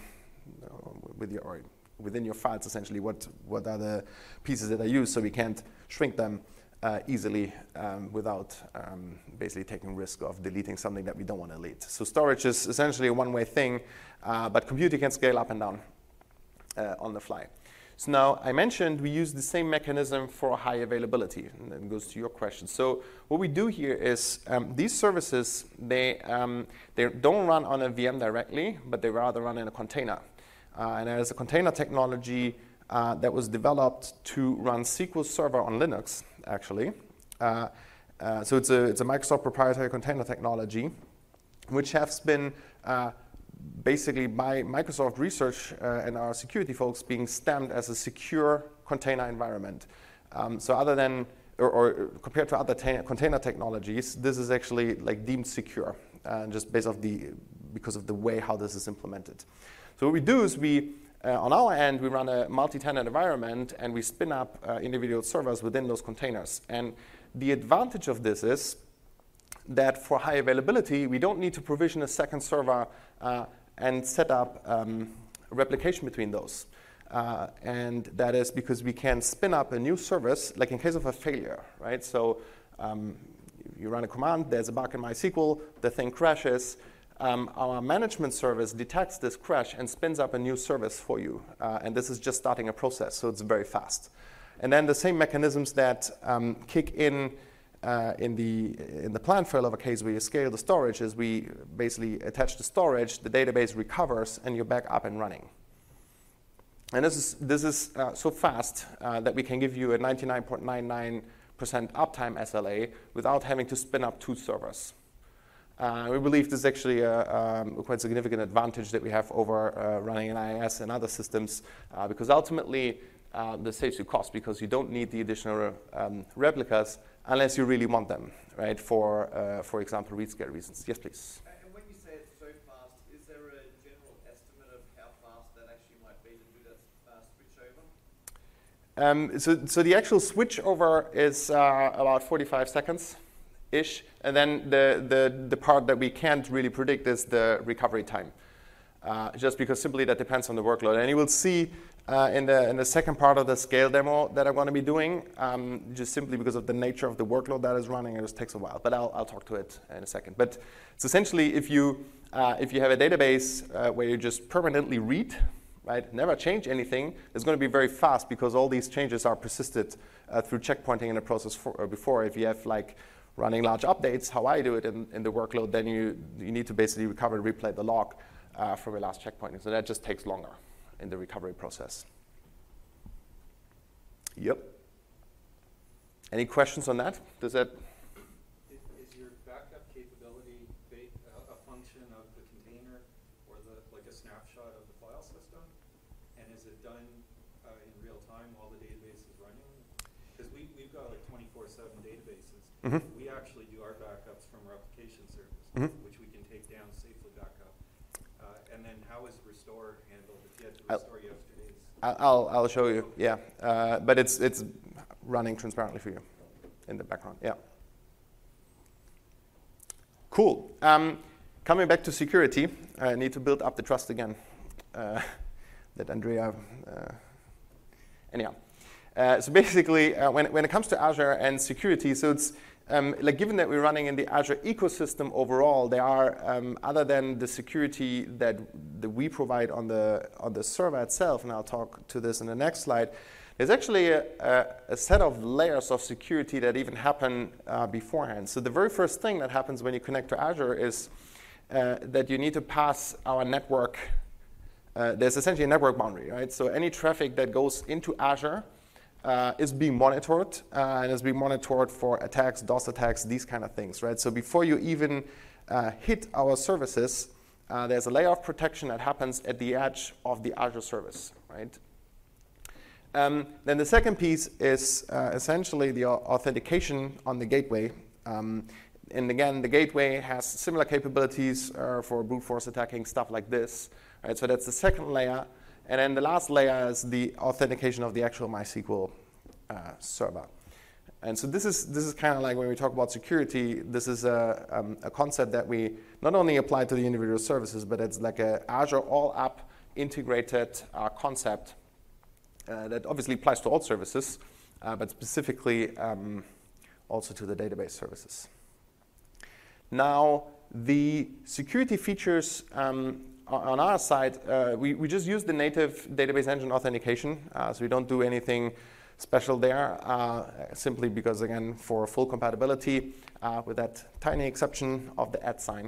within your files, essentially, what are the pieces that are used, so we can't shrink them easily without basically taking risk of deleting something that we don't want to delete. So storage is essentially a one-way thing, but computing can scale up and down on the fly. So now I mentioned we use the same mechanism for high availability, and that goes to your question. So what we do here is these services, they don't run on a VM directly, but they rather run in a container. And there's a container technology that was developed to run SQL Server on Linux, actually. So it's a Microsoft proprietary container technology, which has been basically by Microsoft research and our security folks being stamped as a secure container environment. So other than, or compared to other container technologies, this is actually like deemed secure, just because of the way how this is implemented. So what we do is on our end, we run a multi-tenant environment and we spin up individual servers within those containers. And the advantage of this is that for high availability, we don't need to provision a second server and set up replication between those. And that is because we can spin up a new service, like in case of a failure, right? So you run a command, there's a bug in MySQL, the thing crashes. Our management service detects this crash and spins up a new service for you. And this is just starting a process, so it's very fast. And then the same mechanisms that kick in the plan failover case where you scale the storage is we basically attach the storage, the database recovers, and you're back up and running. And this is so fast that we can give you a 99.99% uptime SLA without having to spin up two servers. We believe this is actually a quite significant advantage that we have over running an IIS and other systems because ultimately this saves you cost because you don't need the additional replicas unless you really want them, right? For example, read scale reasons. Yes, please. And when you say it's so fast, is there a general estimate of how fast that actually might be to do that switch over? So the actual switch over is about 45 seconds-ish, and then the part that we can't really predict is the recovery time, just because simply that depends on the workload. And you will see in the second part of the scale demo that I'm going to be doing, just simply because of the nature of the workload that is running, it just takes a while. But I'll talk to it in a second. But it's essentially if you have a database where you just permanently read, right, never change anything, it's going to be very fast because all these changes are persisted through checkpointing in the process before. If you have like running large updates, how I do it in the workload, then you need to basically recover and replay the log from your last checkpointing. So that just takes longer in the recovery process. Yep. Any questions on that? Does that? Is your backup capability a function of the container or like a snapshot of the file system? And is it done in real time while the database is running? Because we've got like 24/7 databases. Mm-hmm. We actually do our backups from replication service, Mm-hmm. which we can take down safely back up. And then how is restore handled if you had to restore yesterday's? I'll show you, yeah. But it's running transparently for you in the background, yeah. Cool. Coming back to security, I need to build up the trust again that Andrea, anyhow. So basically, when it comes to Azure and security, so it's like given that we're running in the Azure ecosystem overall, there are other than the security that we provide on the server itself, and I'll talk to this in the next slide. There's actually a set of layers of security that even happen beforehand. So the very first thing that happens when you connect to Azure is that you need to pass our network. There's essentially a network boundary, right? So any traffic that goes into Azure is being monitored and is being monitored for attacks, DOS attacks, these kind of things, right? So before you even hit our services, there's a layer of protection that happens at the edge of the Azure service, right? Then the second piece is essentially the authentication on the gateway. And again, the gateway has similar capabilities for brute force attacking, stuff like this, right? So that's the second layer. And then the last layer is the authentication of the actual MySQL server. And so this is kind of like when we talk about security, this is a concept that we not only apply to the individual services, but it's like a Azure all-app integrated concept that obviously applies to all services, but specifically also to the database services. Now, the security features on our side, we just use the native database engine authentication, so we don't do anything special there, simply because, again, for full compatibility with that tiny exception of the @ sign.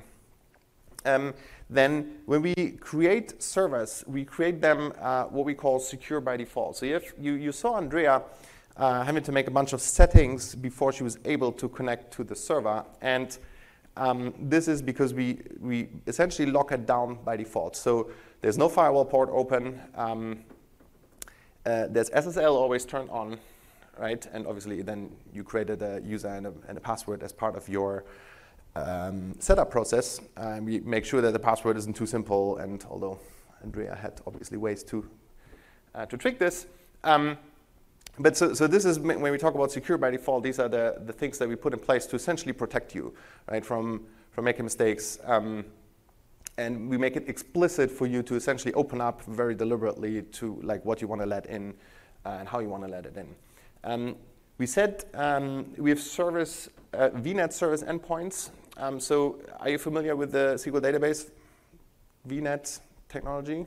Then when we create servers, we create them what we call secure by default. So you saw Andrea having to make a bunch of settings before she was able to connect to the server. And this is because we essentially lock it down by default. So there's no firewall port open. There's SSL always turned on, right? And obviously then you created a user and a password as part of your setup process. We make sure that the password isn't too simple, and although Andrea had obviously ways to trick this. But so this is when we talk about secure by default, these are the things that we put in place to essentially protect you, right, from making mistakes. And we make it explicit for you to essentially open up very deliberately to like what you want to let in and how you want to let it in. We said we have VNet service endpoints. So are you familiar with the SQL database VNet technology?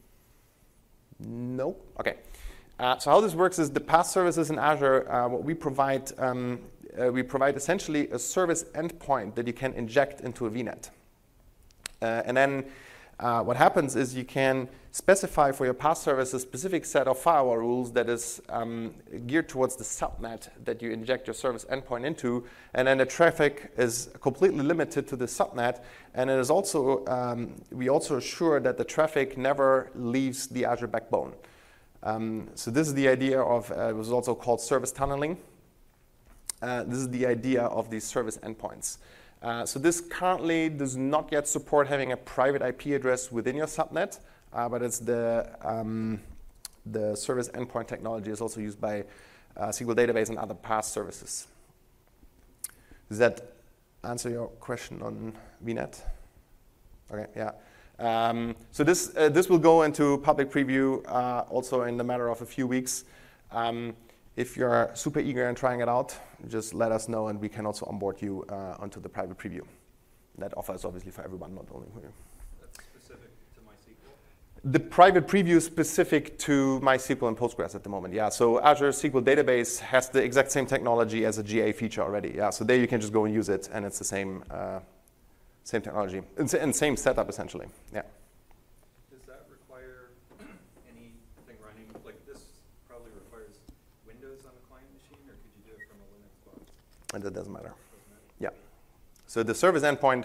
No? Okay. So how this works is the PaaS services in Azure, what we provide essentially a service endpoint that you can inject into a VNet. And then what happens is you can specify for your PaaS service a specific set of firewall rules that is geared towards the subnet that you inject your service endpoint into, and then the traffic is completely limited to the subnet, and it is also, we also assure that the traffic never leaves the Azure backbone. So this is the idea of, it was also called service tunneling. This is the idea of these service endpoints. So this currently does not yet support having a private IP address within your subnet, but it's the service endpoint technology is also used by SQL Database and other PaaS services. Does that answer your question on VNet? Okay, yeah. So this will go into public preview also in the matter of a few weeks. If you're super eager and trying it out, just let us know, and we can also onboard you onto the private preview. That offer is obviously for everyone, not only for you. That's specific to MySQL? The private preview is specific to MySQL and Postgres at the moment, yeah. So Azure SQL Database has the exact same technology as a GA feature already, yeah. So there you can just go and use it, and it's the same technology, and same setup, essentially, yeah. Does that require anything running, like this probably requires Windows on the client machine, or could you do it from a Linux box? And that doesn't matter. Yeah. So the service endpoint,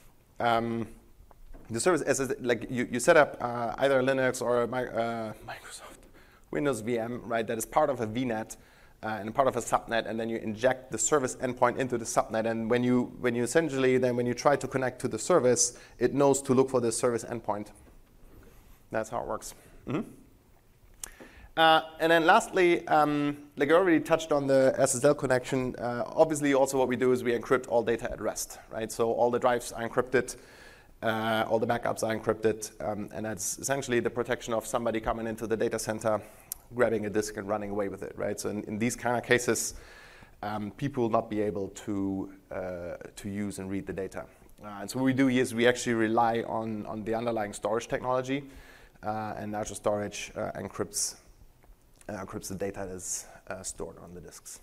the service as like you set up either Linux or a Microsoft Windows VM, right? That is part of a VNet and part of a subnet, and then you inject the service endpoint into the subnet. And when you essentially then when you try to connect to the service, it knows to look for the service endpoint. That's how it works. Mm-hmm. And then lastly, like I already touched on the SSL connection, obviously also what we do is we encrypt all data at rest, right? So all the drives are encrypted, all the backups are encrypted, and that's essentially the protection of somebody coming into the data center, grabbing a disk and running away with it, right? So in these kind of cases, people will not be able to use and read the data. And so what we do is we actually rely on the underlying storage technology, and Azure Storage encrypts the data that is stored on the disks.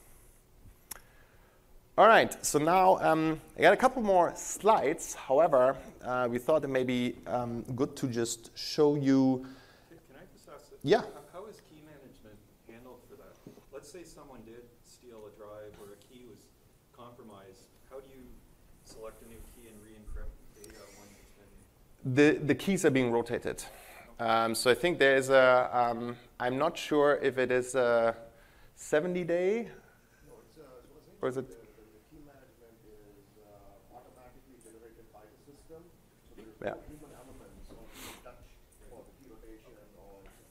All right, so now I got a couple more slides. However, we thought it may be good to just show you. Can I just ask? Yeah. How is key management handled for that? Let's say someone did steal a drive or a key was compromised. How do you select a new key and re-encrypt data when it's been? The keys are being rotated. So I think there is a, I'm not sure if it is a 70-day, or is it? The key management is automatically generated by the system. So there's Yeah. no human elements of touch or the key rotation or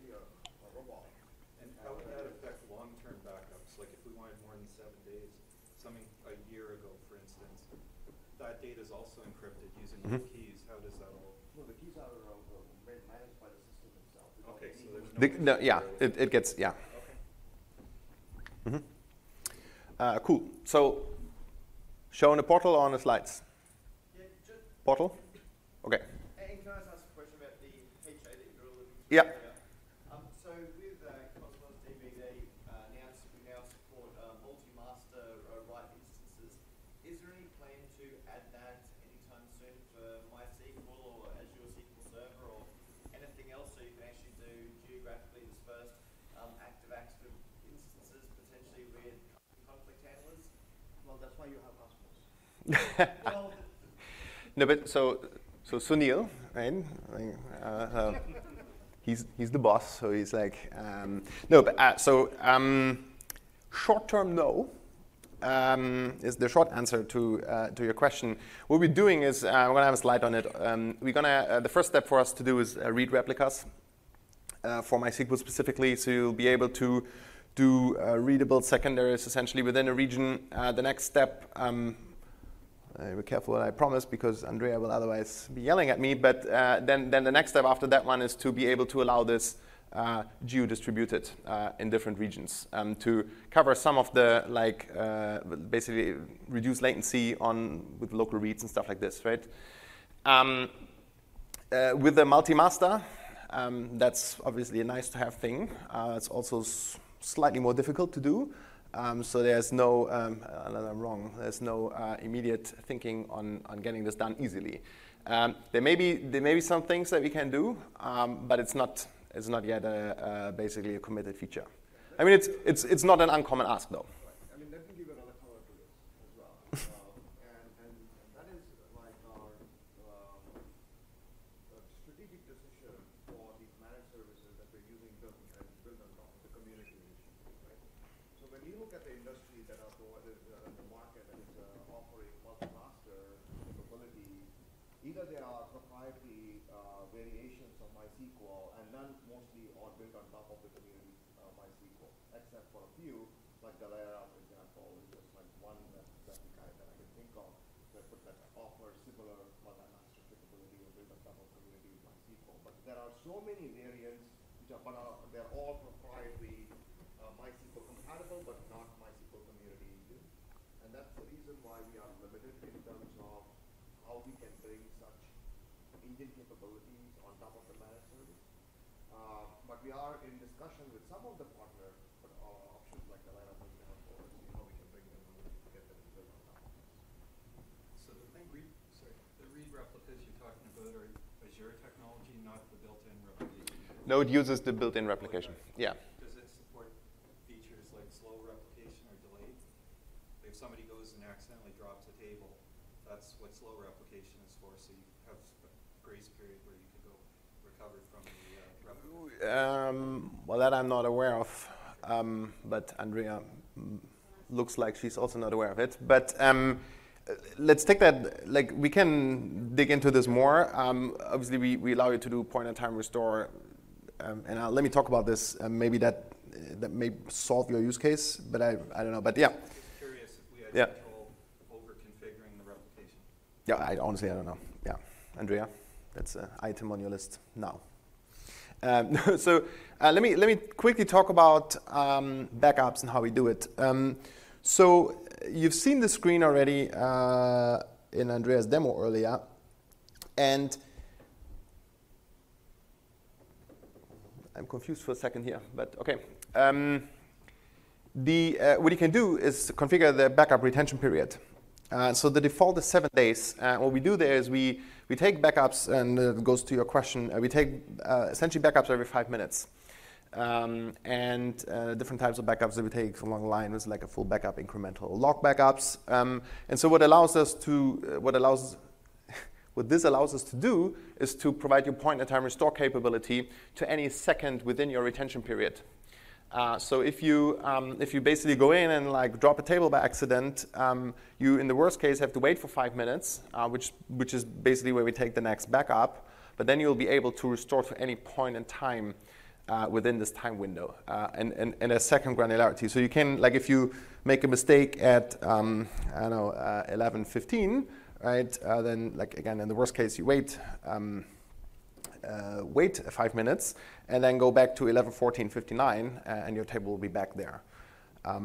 basically a robot. And how would that affect long-term backups? Like if we wanted more than 7 days, something a year ago, for instance, that data is also encrypted using keys. How does that all? No, the keys are managed by the system itself. Okay, so there's no. No, yeah, it gets, yeah. Okay. Cool. So, show on the portal or on the slides? Yeah, just, Portal? Okay. and can I just ask a question about the HA that you're alluding to? Yeah. earlier? So with Cosmos DB, they we now support multi-master write instances. Is there any plan to add that anytime soon for MySQL or Azure SQL Server or anything else, so you can actually do geographically dispersed active instances potentially with conflict handlers? Well, that's why you have Cosmos. Well, No, but so Sunil, right? He's the boss, so he's like no. But short term, no. Is the short answer to your question. What we're doing is we're gonna have a slide on it. We're gonna the first step for us to do is read replicas for MySQL specifically, so you'll be able to do readable secondaries essentially within a region. The next step. Be careful what I promise because Andrea will otherwise be yelling at me. But then the next step after that one is to be able to allow this geo-distributed in different regions to cover some of the basically reduce latency with local reads and stuff like this, right? With the multi-master, that's obviously a nice to have thing. It's also slightly more difficult to do. So there's no, unless I'm wrong, there's no immediate thinking on getting this done easily. There may be some things that we can do, but it's not yet basically a committed feature. I mean, it's not an uncommon ask though. I mean, let me give another color to this as well. And that is like our strategic decision for these managed services that we're using built on top of the community initiative, right? So when you look at the industry that are provided in the market and is offering multi-master capability, either there are proprietary variations of MySQL and none mostly are built on top of the community MySQL, except for a few, like Galera, for example, is just like one that I can think of that offers similar multi-master capability or built on top of community MySQL. But there are so many variants which are, they're all proprietary MySQL compatible, but not MySQL community engine. And that's the reason why we are limited in terms of how we can bring such engine capabilities on top of the managed service. But we are in discussion with some of the partner options like Galera, for example, and see how we can bring them on to get them built on top of this. So the read replicas you're talking about are Azure technology, not the built-in replication. No, it uses the built-in replication. Yeah. Does it support features like slow replication or delayed? If somebody goes and accidentally drops a table, that's what slow replication is for. So you have a grace period where you could go recover from the replica. Well, that I'm not aware of, but Andrea looks like she's also not aware of it. But let's take that, like we can dig into this more. Obviously, we allow you to do point-in-time restore, and let me talk about this. Maybe that may solve your use case, but I don't know. But yeah. Just curious if we had control over configuring the replication. Yeah, I honestly don't know. Yeah, Andrea, that's an item on your list now. So let me quickly talk about backups and how we do it. So you've seen the screen already in Andrea's demo earlier, and I'm confused for a second here, but okay. What you can do is configure the backup retention period. So the default is 7 days. What we do there is we take backups, and it goes to your question. We take essentially backups every 5 minutes. And different types of backups that we take along the line is like a full backup, incremental, log backups. And so what this allows us to do is to provide you point-in-time restore capability to any second within your retention period. So if you basically go in and like drop a table by accident, you in the worst case have to wait for 5 minutes, which is basically where we take the next backup. But then you'll be able to restore to any point in time within this time window, and a second granularity. So you can, like, if you make a mistake at I don't know 11:15, right? Then, like, again, in the worst case, you wait 5 minutes, and then go back to 11:14:59, and your table will be back there. How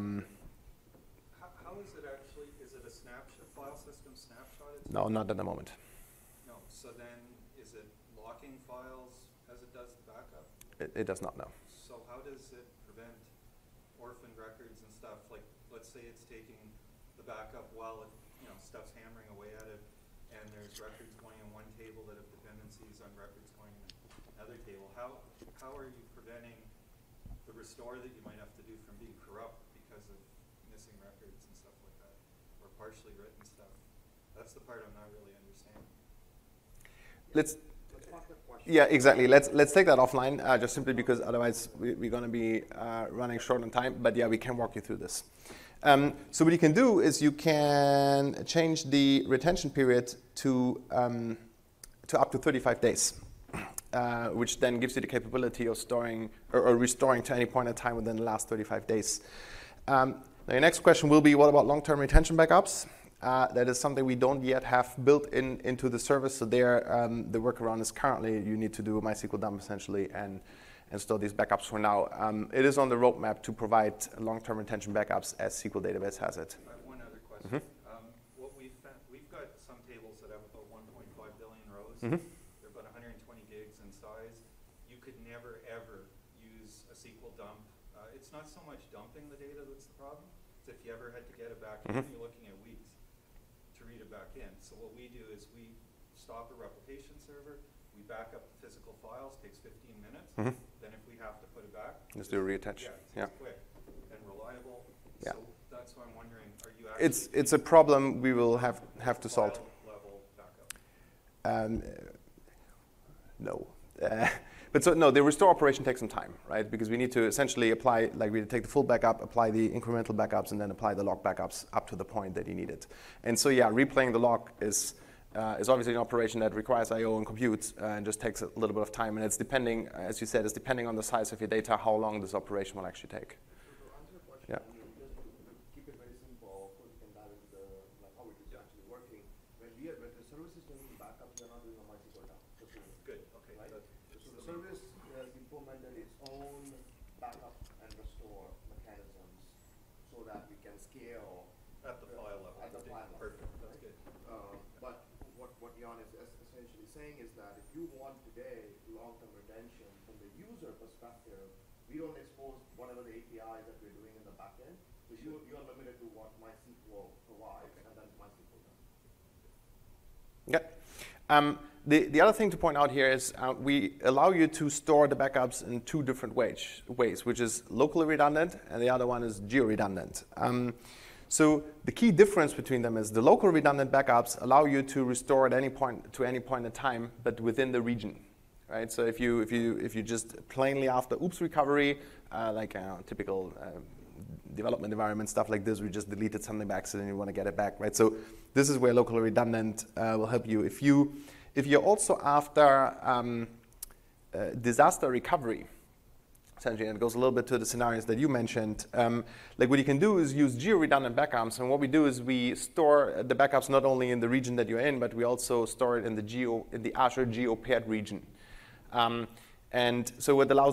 is it actually, is it a snapshot, file system snapshot? No, not at the moment. No, so then is it locking files as it does the backup? It does not know. So how does it prevent orphaned records and stuff? Like, let's say it's taking the backup while it, stuff's hammering away at it, and there's records going in one table that have dependencies on records going in another table. How are you preventing the restore that you might have to do from being corrupt because of missing records and stuff like that, or partially written stuff? That's the part I'm not really understanding. Let's park that question. Yeah, exactly. Let's take that offline, just simply because otherwise we're going to be running short on time. But yeah, we can walk you through this. So what you can do is you can change the retention period to up to 35 days, which then gives you the capability of storing or restoring to any point in time within the last 35 days. Now, your next question will be, what about long-term retention backups? That is something we don't yet have built into the service. So there, the workaround is currently you need to do a MySQL dump essentially and store these backups for now. It is on the roadmap to provide long-term retention backups as SQL Database has it. I have one other question. What we've got some tables that have about 1.5 billion rows. They're about 120 gigs in size. You could never ever use a SQL dump. It's not so much dumping the data that's the problem. It's if you ever had to get it back in, you're looking at weeks to read it back in. So what we do is we stop a replication server, we back up the physical files, takes 15 minutes. Then if we have to put it back, Just do a reattach. Yeah, it's quick and reliable. Yeah. So that's why I'm wondering, are you actually It's a problem we will have to solve. file level backup? No. But so, no, the restore operation takes some time, right? Because we need to essentially apply, like we take the full backup, apply the incremental backups, and then apply the log backups up to the point that you need it. And so, yeah, replaying the log is obviously an operation that requires I/O and compute and just takes a little bit of time. And it's depending, as you said, it's depending on the size of your data, how long this operation will actually take. So to answer your question, Yeah. just to keep it very simple, so we can dive into how it is actually working. When the service is doing backups, they're not doing a MySQL dump. Good, okay. Right? That's So the the main service has implemented its own backup and restore mechanisms so that we can scale at the file level. At the file level. Perfect, that's good. But what Jan is essentially saying is that if you want today long-term retention from the user perspective, we don't expose whatever the APIs that we're doing in the back end. So you're limited to what MySQL provides, and then MySQL does. Yeah. The other thing to point out here is we allow you to store the backups in two different ways, which is locally redundant, and the other one is geo-redundant. So the key difference between them is the local redundant backups allow you to restore at any point in time, but within the region, right? So if you just plainly after oops recovery, like typical development environment stuff like this, we just deleted something by accident and you want to get it back, right? So this is where locally redundant will help you. If you're also after disaster recovery, essentially, and it goes a little bit to the scenarios that you mentioned. Like what you can do is use geo-redundant backups, and what we do is we store the backups not only in the region that you're in, but we also store it in the Azure geo-paired region. And so what allows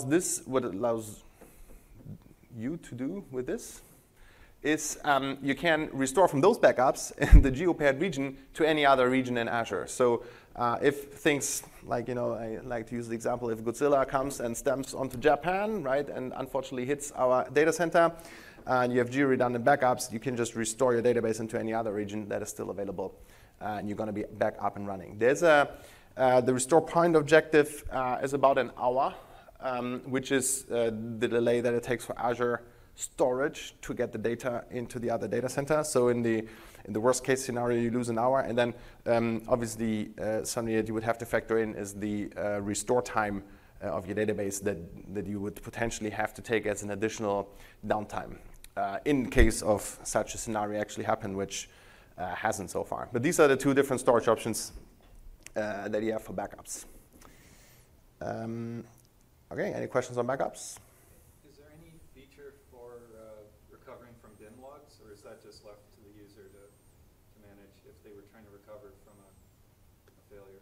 you to do with this is you can restore from those backups in the geo-paired region to any other region in Azure. So if things like, I like to use the example, if Godzilla comes and stamps onto Japan, right, and unfortunately hits our data center, and you have geo-redundant backups, you can just restore your database into any other region that is still available, and you're going to be back up and running. There's the restore point objective is about an hour, which is the delay that it takes for Azure storage to get the data into the other data center. So in the worst case scenario, you lose an hour, and then obviously something that you would have to factor in is the restore time of your database that you would potentially have to take as an additional downtime in case of such a scenario actually happen, which hasn't so far. But these are the two different storage options that you have for backups. Okay, any questions on backups? Is there any feature for recovering from bin logs, or is that just left to the user to manage if they were trying to recover from a failure?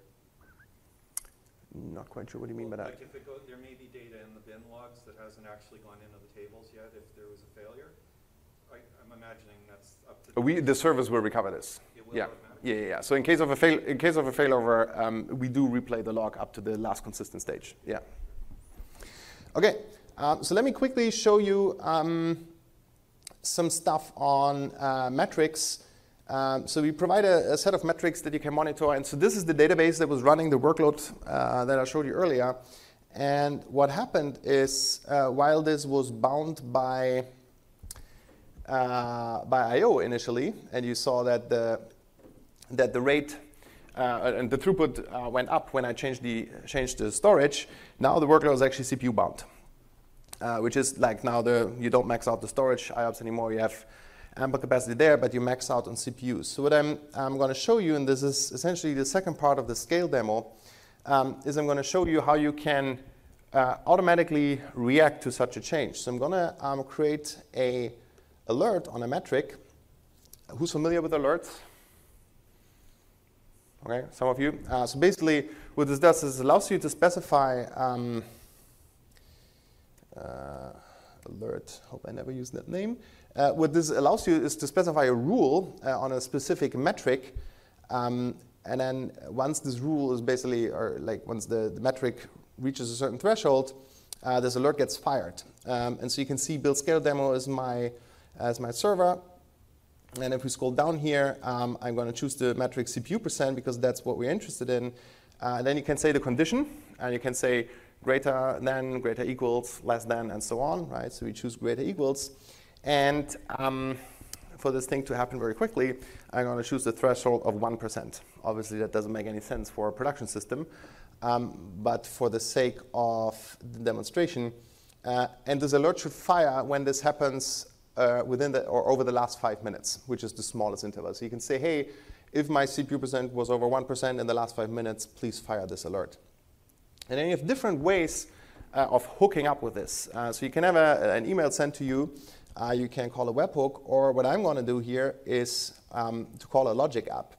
Not quite sure what you mean by that. Like if it there may be data in the bin logs that hasn't actually gone into the tables yet if there was a failure. I'm imagining that's up to The service will recover this. It will Yeah. automatically? Yeah. So in case of a failover, we do replay the log up to the last consistent stage. Yeah. Okay. So let me quickly show you some stuff on metrics. So we provide a set of metrics that you can monitor. And so this is the database that was running the workload that I showed you earlier. And what happened is while this was bound by I/O initially, and you saw that the rate and the throughput went up when I changed the storage. Now the workload is actually CPU bound, which is like now you don't max out the storage IOPS anymore. You have ample capacity there, but you max out on CPUs. So what I'm going to show you, and this is essentially the second part of the scale demo, is I'm going to show you how you can automatically react to such a change. So I'm going to create a alert on a metric. Who's familiar with alerts? Okay, some of you. So basically, what this does is it allows you to specify alert. Hope I never use that name. What this allows you is to specify a rule on a specific metric, and then once this rule is basically, or like once the metric reaches a certain threshold, this alert gets fired. And so you can see build scale demo as my server. And if we scroll down here, I'm going to choose the metric CPU % because that's what we're interested in. Then you can say the condition, and you can say greater than, greater equals, less than, and so on, right? So we choose greater equals. And for this thing to happen very quickly, I'm going to choose the threshold of 1%. Obviously, that doesn't make any sense for a production system. But for the sake of the demonstration, and this alert should fire when this happens within or over the last 5 minutes, which is the smallest interval. So you can say, hey, if my CPU % was over 1% in the last 5 minutes, please fire this alert. And then you have different ways of hooking up with this. So you can have an email sent to you. You can call a webhook, or what I'm going to do here is to call a logic app.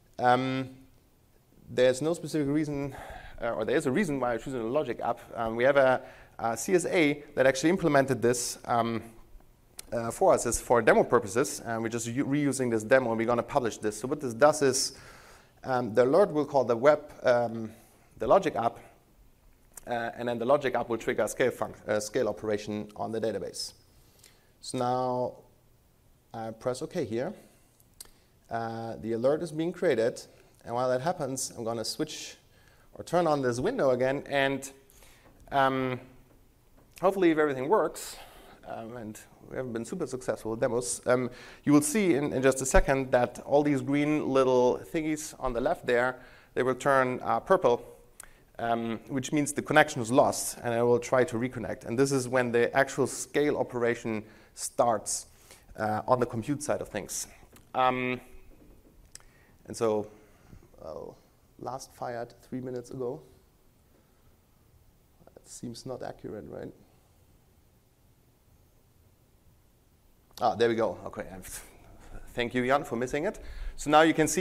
There's no specific reason, or there is a reason why I'm choosing a logic app. We have a CSA that actually implemented this for us. It's for demo purposes, and we're just reusing this demo, and we're going to publish this. So what this does is the alert will call the logic app, and then the logic app will trigger a scale operation on the database. So now I press OK here. The alert is being created, and while that happens, I'm going to switch or turn on this window again, and hopefully if everything works, and we haven't been super successful with demos, you will see in just a second that all these green little thingies on the left there, they will turn purple, which means the connection was lost, and I will try to reconnect. And this is when the actual scale operation starts on the compute side of things. And so, last fired 3 minutes ago. That seems not accurate, right? Ah, there we go. Okay, thank you, Jan, for missing it. So now you can see